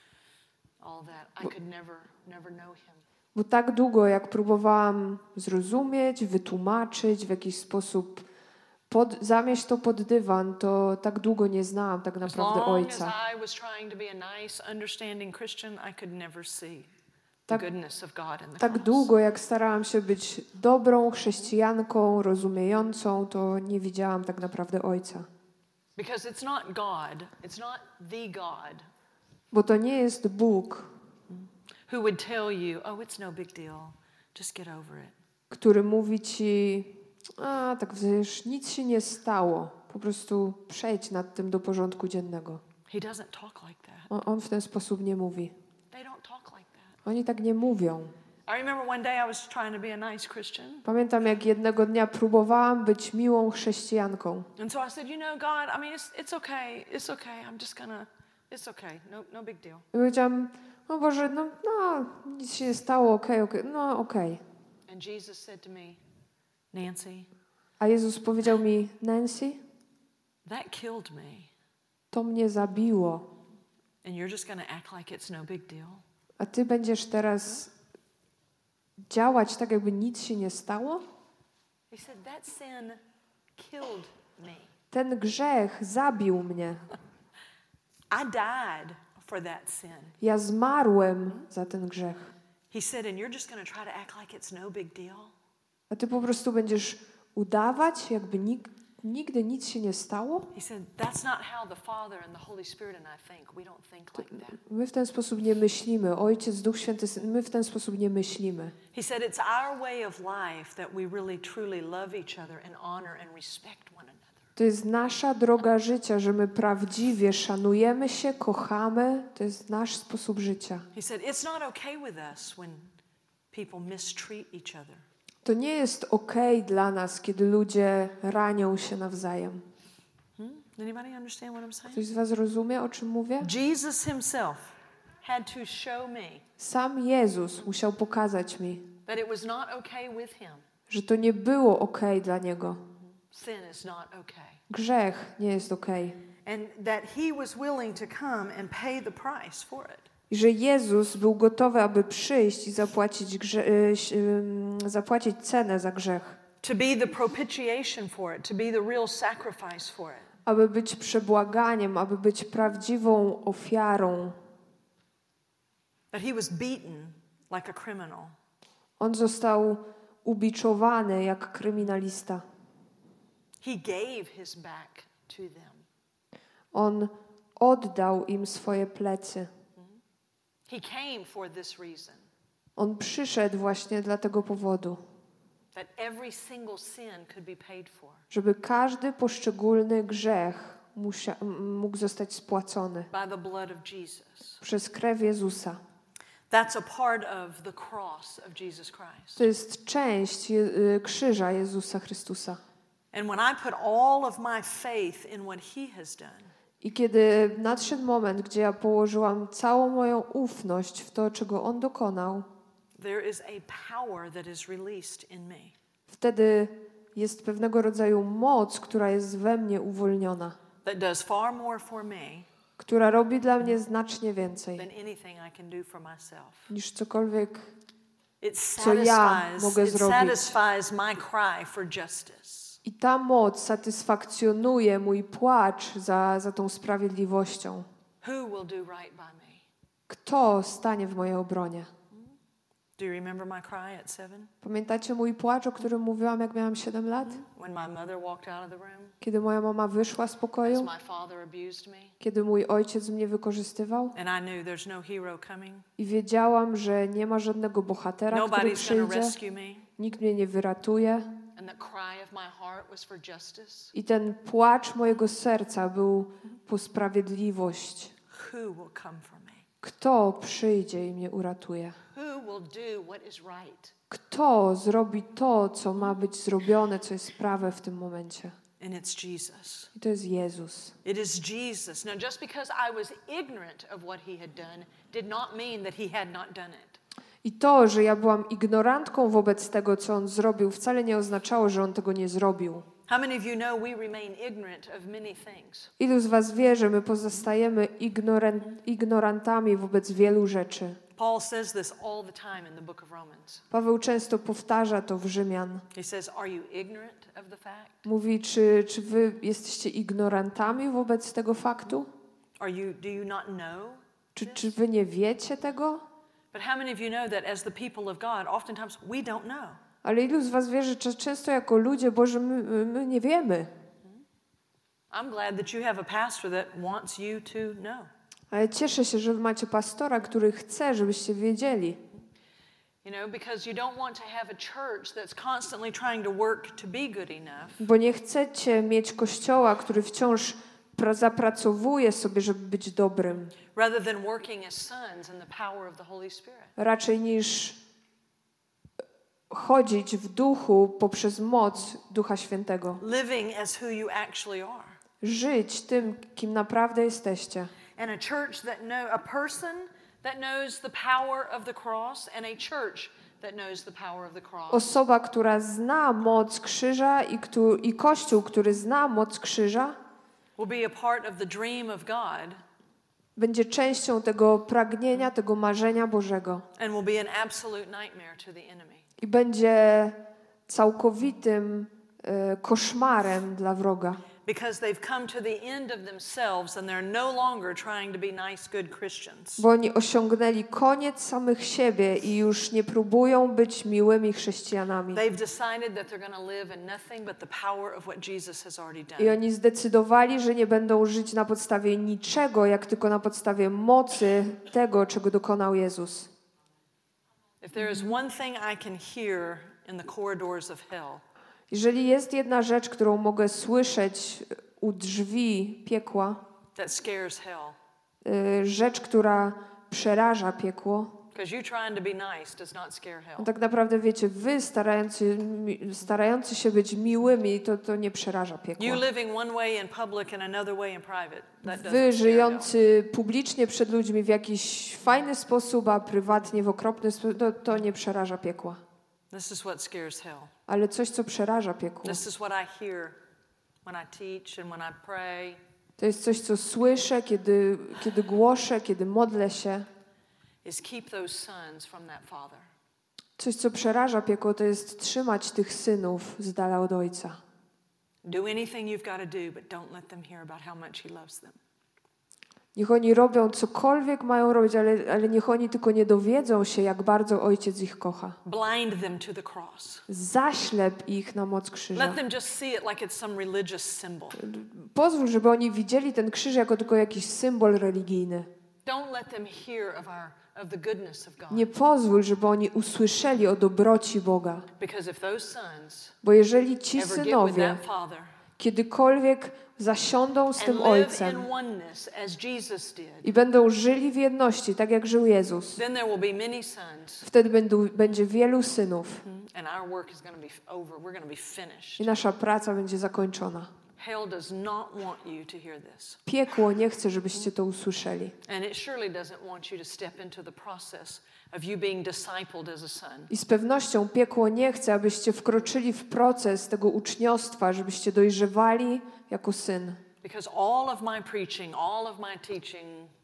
all that, I could never, never know him. Bo tak długo, jak próbowałam zrozumieć, wytłumaczyć, w jakiś sposób pod, zamieść to pod dywan, to tak długo nie znałam tak As naprawdę long Ojca. as I was trying to be a nice, understanding Christian, I could never see the Tak, goodness of God in the tak cross. długo, jak starałam się być dobrą chrześcijanką, rozumiejącą, to nie widziałam tak naprawdę Ojca. Because it's not God, it's not the God Bo to nie jest Bóg, who would tell you, oh, it's no big deal, just get over it. który mówi ci, a tak wiesz, nic się nie stało, po prostu przejdź nad tym do porządku dziennego. He doesn't talk like that. On, on w ten sposób nie mówi. They don't talk like that. Oni tak nie mówią. I remember one day I was trying to be a nice Christian. Pamiętam, jak jednego dnia próbowałam być miłą chrześcijanką. And so I said, you know, God, I mean, it's, it's okay, it's okay, I'm just gonna, it's okay, no, no big deal. I powiedziałam, o Boże, no, no nic się nie stało, okej, okay, okej, okay, no okej. Okay. And Jesus said to me, Nancy, A Jezus powiedział mi, Nancy, that killed me. to mnie zabiło, And you're just gonna act like it's no big deal? a ty będziesz teraz działać tak, jakby nic się nie stało? He said, that sin killed me. Ten grzech zabił mnie. I died for that sin. Ja zmarłem za ten grzech. He said, and you're just gonna try to act like it's no big deal? A ty po prostu będziesz udawać, jakby nig- nigdy nic się nie stało? He said, that's not how the Father and the Holy Spirit and I think. We don't think like that. My w ten sposób nie myślimy. Ojciec, Duch Święty, Syn, my w ten sposób nie myślimy. He said, it's our way of life that we really truly love each other and honor and respect one another. To jest nasza droga życia, że my prawdziwie szanujemy się, kochamy. To jest nasz sposób życia. He said, it's not okay with us when people mistreat each other. To nie jest okej dla nas, kiedy ludzie ranią się nawzajem. Hmm? Anybody understand what I'm saying? Ktoś z was rozumie, o czym mówię? Jesus himself had to show me Sam Jezus musiał pokazać mi, that it was not okay with him. że to nie było okej dla Niego. Sin is not okay. Grzech nie jest okej. And that he was willing to come and pay the price for it. I że Jezus był gotowy, aby przyjść i zapłacić, grze- y, y, zapłacić cenę za grzech. To be the propitiation for it, to be the real sacrifice for it. Aby być przebłaganiem, aby być prawdziwą ofiarą. That he was beaten like a criminal. On został ubiczowany jak kryminalista. He gave his back to them. On oddał im swoje plecy. He came for this reason. On przyszedł właśnie dla tego powodu, That every single sin could be paid for. żeby każdy poszczególny grzech musia- m- mógł zostać spłacony By the blood of Jesus. przez krew Jezusa. That's a part of the cross of Jesus Christ. To jest część Je- y, krzyża Jezusa Chrystusa. And when I put all of my faith in what he has done, I kiedy nadszedł moment, gdzie ja położyłam całą moją ufność w to, czego On dokonał, there is a power that is released in me. wtedy jest pewnego rodzaju moc, która jest we mnie uwolniona, That does far more for me która robi dla mnie znacznie więcej than anything I can do for myself. niż cokolwiek, It co ja satisfies, mogę it zrobić. satisfies my cry for justice. I ta moc satysfakcjonuje mój płacz za, za tą sprawiedliwością. Who will do right by me? Kto stanie w mojej obronie? Do you remember my cry at seven? Pamiętacie mój płacz, o którym mówiłam, jak miałam siedem lat? When my mother walked out of the room? Kiedy moja mama wyszła z As pokoju? my father abused me? Kiedy mój ojciec mnie wykorzystywał? And I knew there's no hero coming. I wiedziałam, że nie ma żadnego bohatera, który Nobody's going to przyjdzie. rescue me. Nikt mnie nie wyratuje. And the cry of my heart was for justice. I ten płacz mojego serca był po sprawiedliwość. Who will come for me? Kto przyjdzie i mnie uratuje? Who will do what is right? Kto zrobi to, co ma być zrobione, co jest prawe w tym momencie? And it's Jesus. I to jest Jezus. It is Jesus. Now, just because I was ignorant of what he had done did not mean that he had not done it. I to, że ja byłam ignorantką wobec tego, co On zrobił, wcale nie oznaczało, że On tego nie zrobił. How many of you know we remain ignorant of many things? Ilu z was wie, że my pozostajemy ignoran- ignorantami wobec wielu rzeczy? Paul says this all the time in the book of Romans. Paweł często powtarza to w Rzymian. He says, are you ignorant of the fact? Mówi, czy, czy wy jesteście ignorantami wobec tego faktu? Are you, do you not know? Czy, czy wy nie wiecie tego? But how many of you know that as the people of God, oftentimes we don't know? Ale ilu z was wie, że cze- często jako ludzie Boży my, my nie wiemy. I'm glad that you have a pastor that wants you to know. Ale cieszę się, że wy macie pastora, który chce, żebyście wiedzieli. You know, because you don't want to have a church that's constantly trying to work to be good enough. Bo nie chcecie mieć kościoła, który wciąż pra- zapracowuje sobie, żeby być dobrym. Rather than working as sons in the power of the Holy Spirit. Raczej niż chodzić w duchu poprzez moc Ducha Świętego. Living as who you actually are. Żyć tym, kim naprawdę jesteście. And a church that know a person that knows the power of the cross and a church that knows the power of the cross. Osoba, która zna moc krzyża i, któ- i Kościół, który zna moc krzyża, Will be a part of the dream of God będzie częścią tego pragnienia, tego marzenia Bożego. and will be an absolute nightmare to the enemy. I będzie całkowitym e, koszmarem dla wroga. Because they've come to the end of themselves and they're no longer trying to be nice, good Christians. Bo oni osiągnęli koniec samych siebie i już nie próbują być miłymi chrześcijanami. They've decided that they're going to live in nothing but the power of what Jesus has already I done. oni zdecydowali, że nie będą żyć na podstawie niczego, jak tylko na podstawie mocy tego, czego dokonał Jezus. If there is one thing I can hear in the corridors of hell, Jeżeli jest jedna rzecz, którą mogę słyszeć u drzwi piekła, that scares hell, y, rzecz, która przeraża piekło, because you trying to be nice does not scare hell. no tak naprawdę wiecie, wy starający, starający się być miłymi, to, to nie przeraża piekła. You living one way in public and another way in private, that doesn't Wy scare hell. żyjący publicznie przed ludźmi w jakiś fajny sposób, a prywatnie w okropny sposób, to, to nie przeraża piekła. This is what scares hell. Ale coś, co przeraża piekło, This is what I hear when I teach and when I pray. to jest coś, co słyszę, kiedy, kiedy głoszę, kiedy modlę się. Is keep those sons from that father. Coś, co przeraża piekło, to jest trzymać tych synów z dala od ojca. Do anything you've got to do, but don't let them hear about how much he loves them. Niech oni robią cokolwiek mają robić, ale, ale niech oni tylko nie dowiedzą się, jak bardzo ojciec ich kocha. Blind them to the cross. Zaślep ich na moc krzyża. Let them just see it like it's some religious symbol. Pozwól, żeby oni widzieli ten krzyż jako tylko jakiś symbol religijny. Don't let them hear of our of the goodness of God. Nie pozwól, żeby oni usłyszeli o dobroci Boga. Because if those sons Bo jeżeli ci ever get with synowie that father kiedykolwiek zasiądą z and tym live ojcem in oneness as Jesus did, i będą żyli w jedności, tak jak żył Jezus, then there will be many sons, wtedy będą, będzie wielu synów and our work is going to be over. We're going to be finished. i nasza praca będzie zakończona. Hell does not want you to hear this. Piekło nie chce, żebyście to usłyszeli. And it surely doesn't want you to step into the process of you being discipled as a son. I z pewnością piekło nie chce, abyście wkroczyli w proces tego uczniostwa, żebyście dojrzewali jako syn. Because all of my preaching, all of my teaching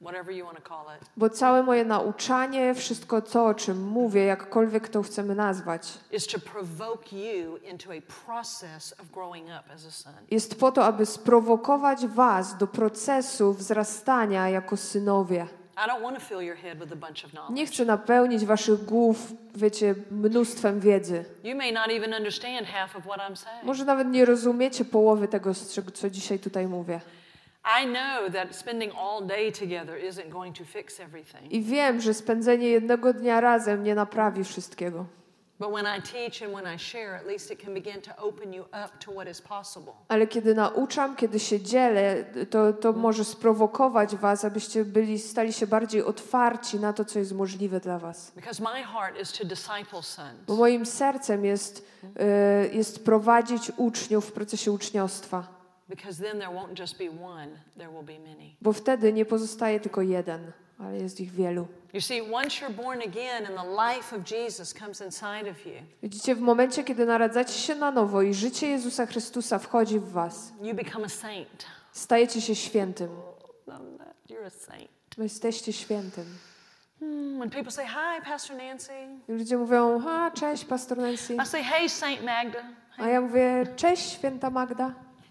whatever you want to call it, Bo całe moje nauczanie, wszystko to, o czym mówię, jakkolwiek to chcemy nazwać, is to provoke you into a process of growing up as a son. jest po to, aby sprowokować was do procesu wzrastania jako synowie. I don't want to fill your head with a bunch of knowledge. Nie chcę napełnić waszych głów, wiecie, mnóstwem wiedzy. You may not even understand half of what I'm saying. Może nawet nie rozumiecie połowy tego, co dzisiaj tutaj mówię. I know that spending all day together isn't going to fix everything. I wiem, że spędzenie jednego dnia razem nie naprawi wszystkiego. But when I teach and when I share, at least it can begin to open you up to what is possible. Ale kiedy nauczam, kiedy się dzielę, to, to może sprowokować was, abyście byli, stali się bardziej otwarci na to, co jest możliwe dla was. Because my heart is to disciple sons. Bo moim sercem jest, y, jest prowadzić uczniów w procesie uczniostwa. Because then there won't just be one, there will be many. Bo wtedy nie pozostaje tylko jeden, ale jest ich wielu. You see, once you're born again and the life of Jesus comes inside of you, Widzicie, w momencie, kiedy narodzacie się na nowo i życie Jezusa Chrystusa wchodzi w was, you become a saint. stajecie się świętym. You're a saint. Jesteście świętym. Hmm, when people say, hi, Pastor Nancy, I ludzie mówią, a cześć, pastor Nancy. I say, hey, Saint Magda. A ja mówię, cześć, święta Magda.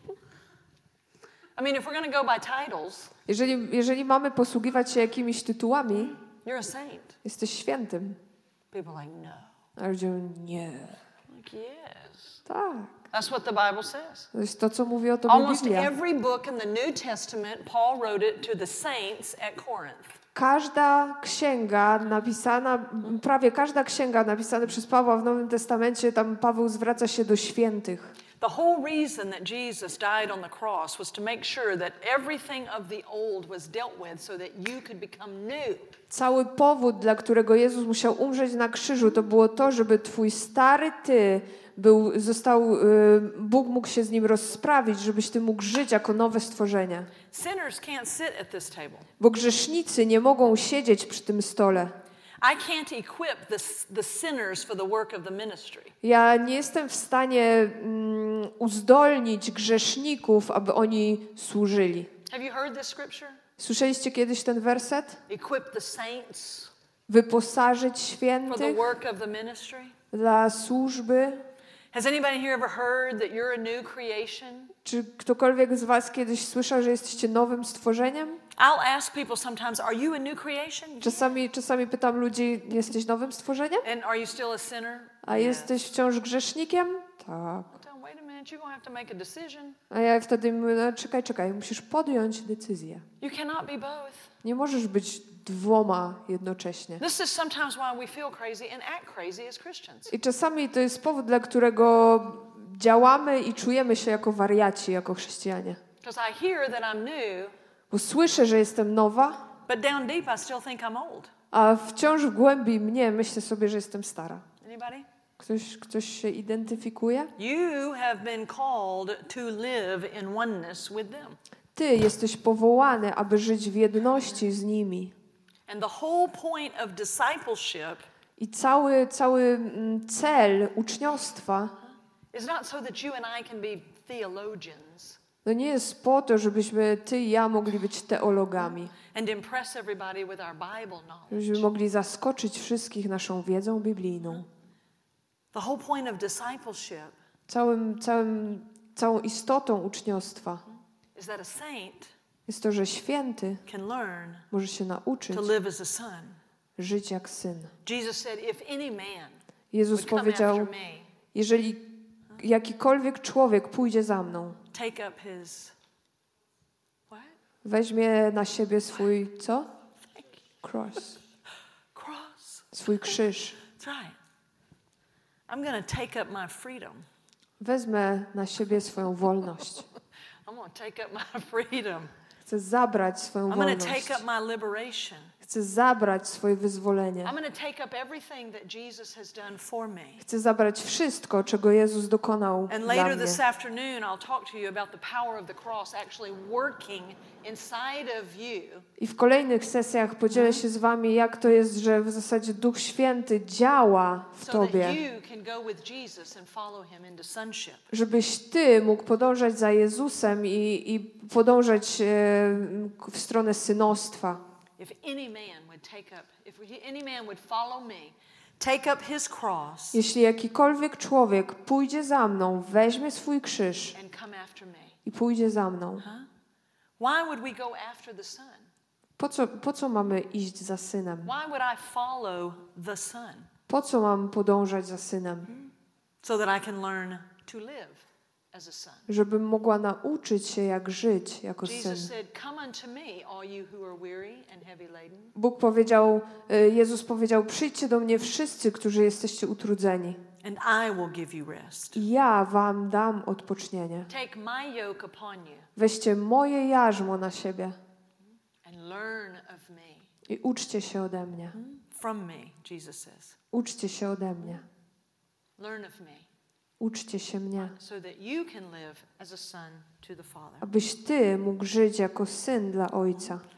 I mean, if we're going to go by titles, Jeżeli, jeżeli mamy posługiwać się jakimiś tytułami, you're a saint. jesteś świętym. People are like, no. A ludzie mówią, nie. Like, yes. Tak. That's what the Bible says. To jest to, co mówi o tobie Almost Biblia. every book in the New Testament, Paul wrote it to the saints at Corinth. Każda księga napisana, prawie każda księga napisana przez Pawła w Nowym Testamencie, tam Paweł zwraca się do świętych. The whole reason that Jesus died on the cross was to make sure that everything of the old was dealt with so that you could become new. Cały powód, dla którego Jezus musiał umrzeć na krzyżu, to było to, żeby twój stary ty był, został, y, Bóg mógł się z nim rozprawić, żebyś ty mógł żyć jako nowe stworzenie. Sinners can't sit at this table. Bo grzesznicy nie mogą siedzieć przy tym stole. I can't equip the, the sinners for the work of the ministry. Ja nie jestem w stanie mm, uzdolnić grzeszników, aby oni służyli. Have you heard this scripture? Słyszeliście kiedyś ten werset? Equip the saints Wyposażyć for the świętych work of the ministry. dla służby. Has anybody here ever heard that you're a new creation? Czy ktokolwiek z was kiedyś słyszał, że jesteście nowym stworzeniem? I'll ask people sometimes, are you a new creation? Czasami, czasami pytam ludzi, jesteś nowym stworzeniem? And are you still a sinner? A jesteś wciąż grzesznikiem? Tak. Tell them, wait a minute, you're going to have to make a decision. A ja wtedy mówię, no, czekaj, czekaj, musisz podjąć decyzję. You cannot be both. Nie możesz być dwoma jednocześnie. This is sometimes why we feel crazy and act crazy as Christians. I czasami to jest powód, dla którego działamy i czujemy się jako wariaci, jako chrześcijanie. Because I hear that I'm new, Bo słyszę, że jestem nowa, but down deep I still think I'm old. a wciąż w głębi mnie myślę sobie, że jestem stara. Anybody? Ktoś, ktoś się identyfikuje? You have been called to live in oneness with them. Ty jesteś powołany, aby żyć w jedności z nimi. And the whole point of discipleship I cały, cały mm, cel uczniostwa is not so that you and I can be theologians to nie jest po to, żebyśmy ty i ja mogli być teologami. and impress everybody with our Bible knowledge. Żebyśmy mogli zaskoczyć wszystkich naszą wiedzą biblijną. The whole point of discipleship Całym, całym, całą istotą uczniostwa is that a saint jest to, że święty can learn może się nauczyć to live as a son. żyć jak syn. Jesus said, if any man Jezus would come powiedział, after me, jeżeli jakikolwiek człowiek pójdzie za mną, take up his what? weźmie na siebie swój, co? Cross. Cross. Swój krzyż. That's right. I'm going to take up my freedom. Wezmę na siebie swoją wolność. I'm going to take up my freedom. Chcę zabrać swoją I'm going to wolność. take up my liberation. Chcę zabrać swoje wyzwolenie. I'm going to take up everything that Jesus has done for me. Chcę zabrać wszystko, czego Jezus dokonał And dla later mnie. this afternoon, I'll talk to you about the power of the cross actually working inside of you. I w kolejnych sesjach podzielę się z wami, jak to jest, że w zasadzie Duch Święty działa w So tobie, that you can go with Jesus and follow him into sonship. żebyś ty mógł podążać za Jezusem i, i podążać e, w stronę synostwa. If any man would take up, if any man would follow me, take up his cross Jeśli jakikolwiek człowiek pójdzie za mną, weźmie swój krzyż and come after me. i pójdzie za mną. Huh? Why would we go after the Son? Po co, po co mamy iść za Synem? Why would I follow the Son? Po co mam podążać za Synem? So that I can learn to live as a son. Żebym mogła nauczyć się, jak żyć jako Syn. Jesus said, "Come unto me, all you who are weary and heavy laden." Bóg powiedział, y, Jezus powiedział, przyjdźcie do mnie wszyscy, którzy jesteście utrudzeni. And I will give you rest. I ja wam dam odpocznienie. Take my yoke upon you Weźcie moje jarzmo na siebie and learn of me. i uczcie się ode mnie. From me, Jesus says. Uczcie się ode mnie. Learn of me. Uczcie się mnie, So that you can live as a son to the Father. abyś ty mógł żyć jako syn dla Ojca.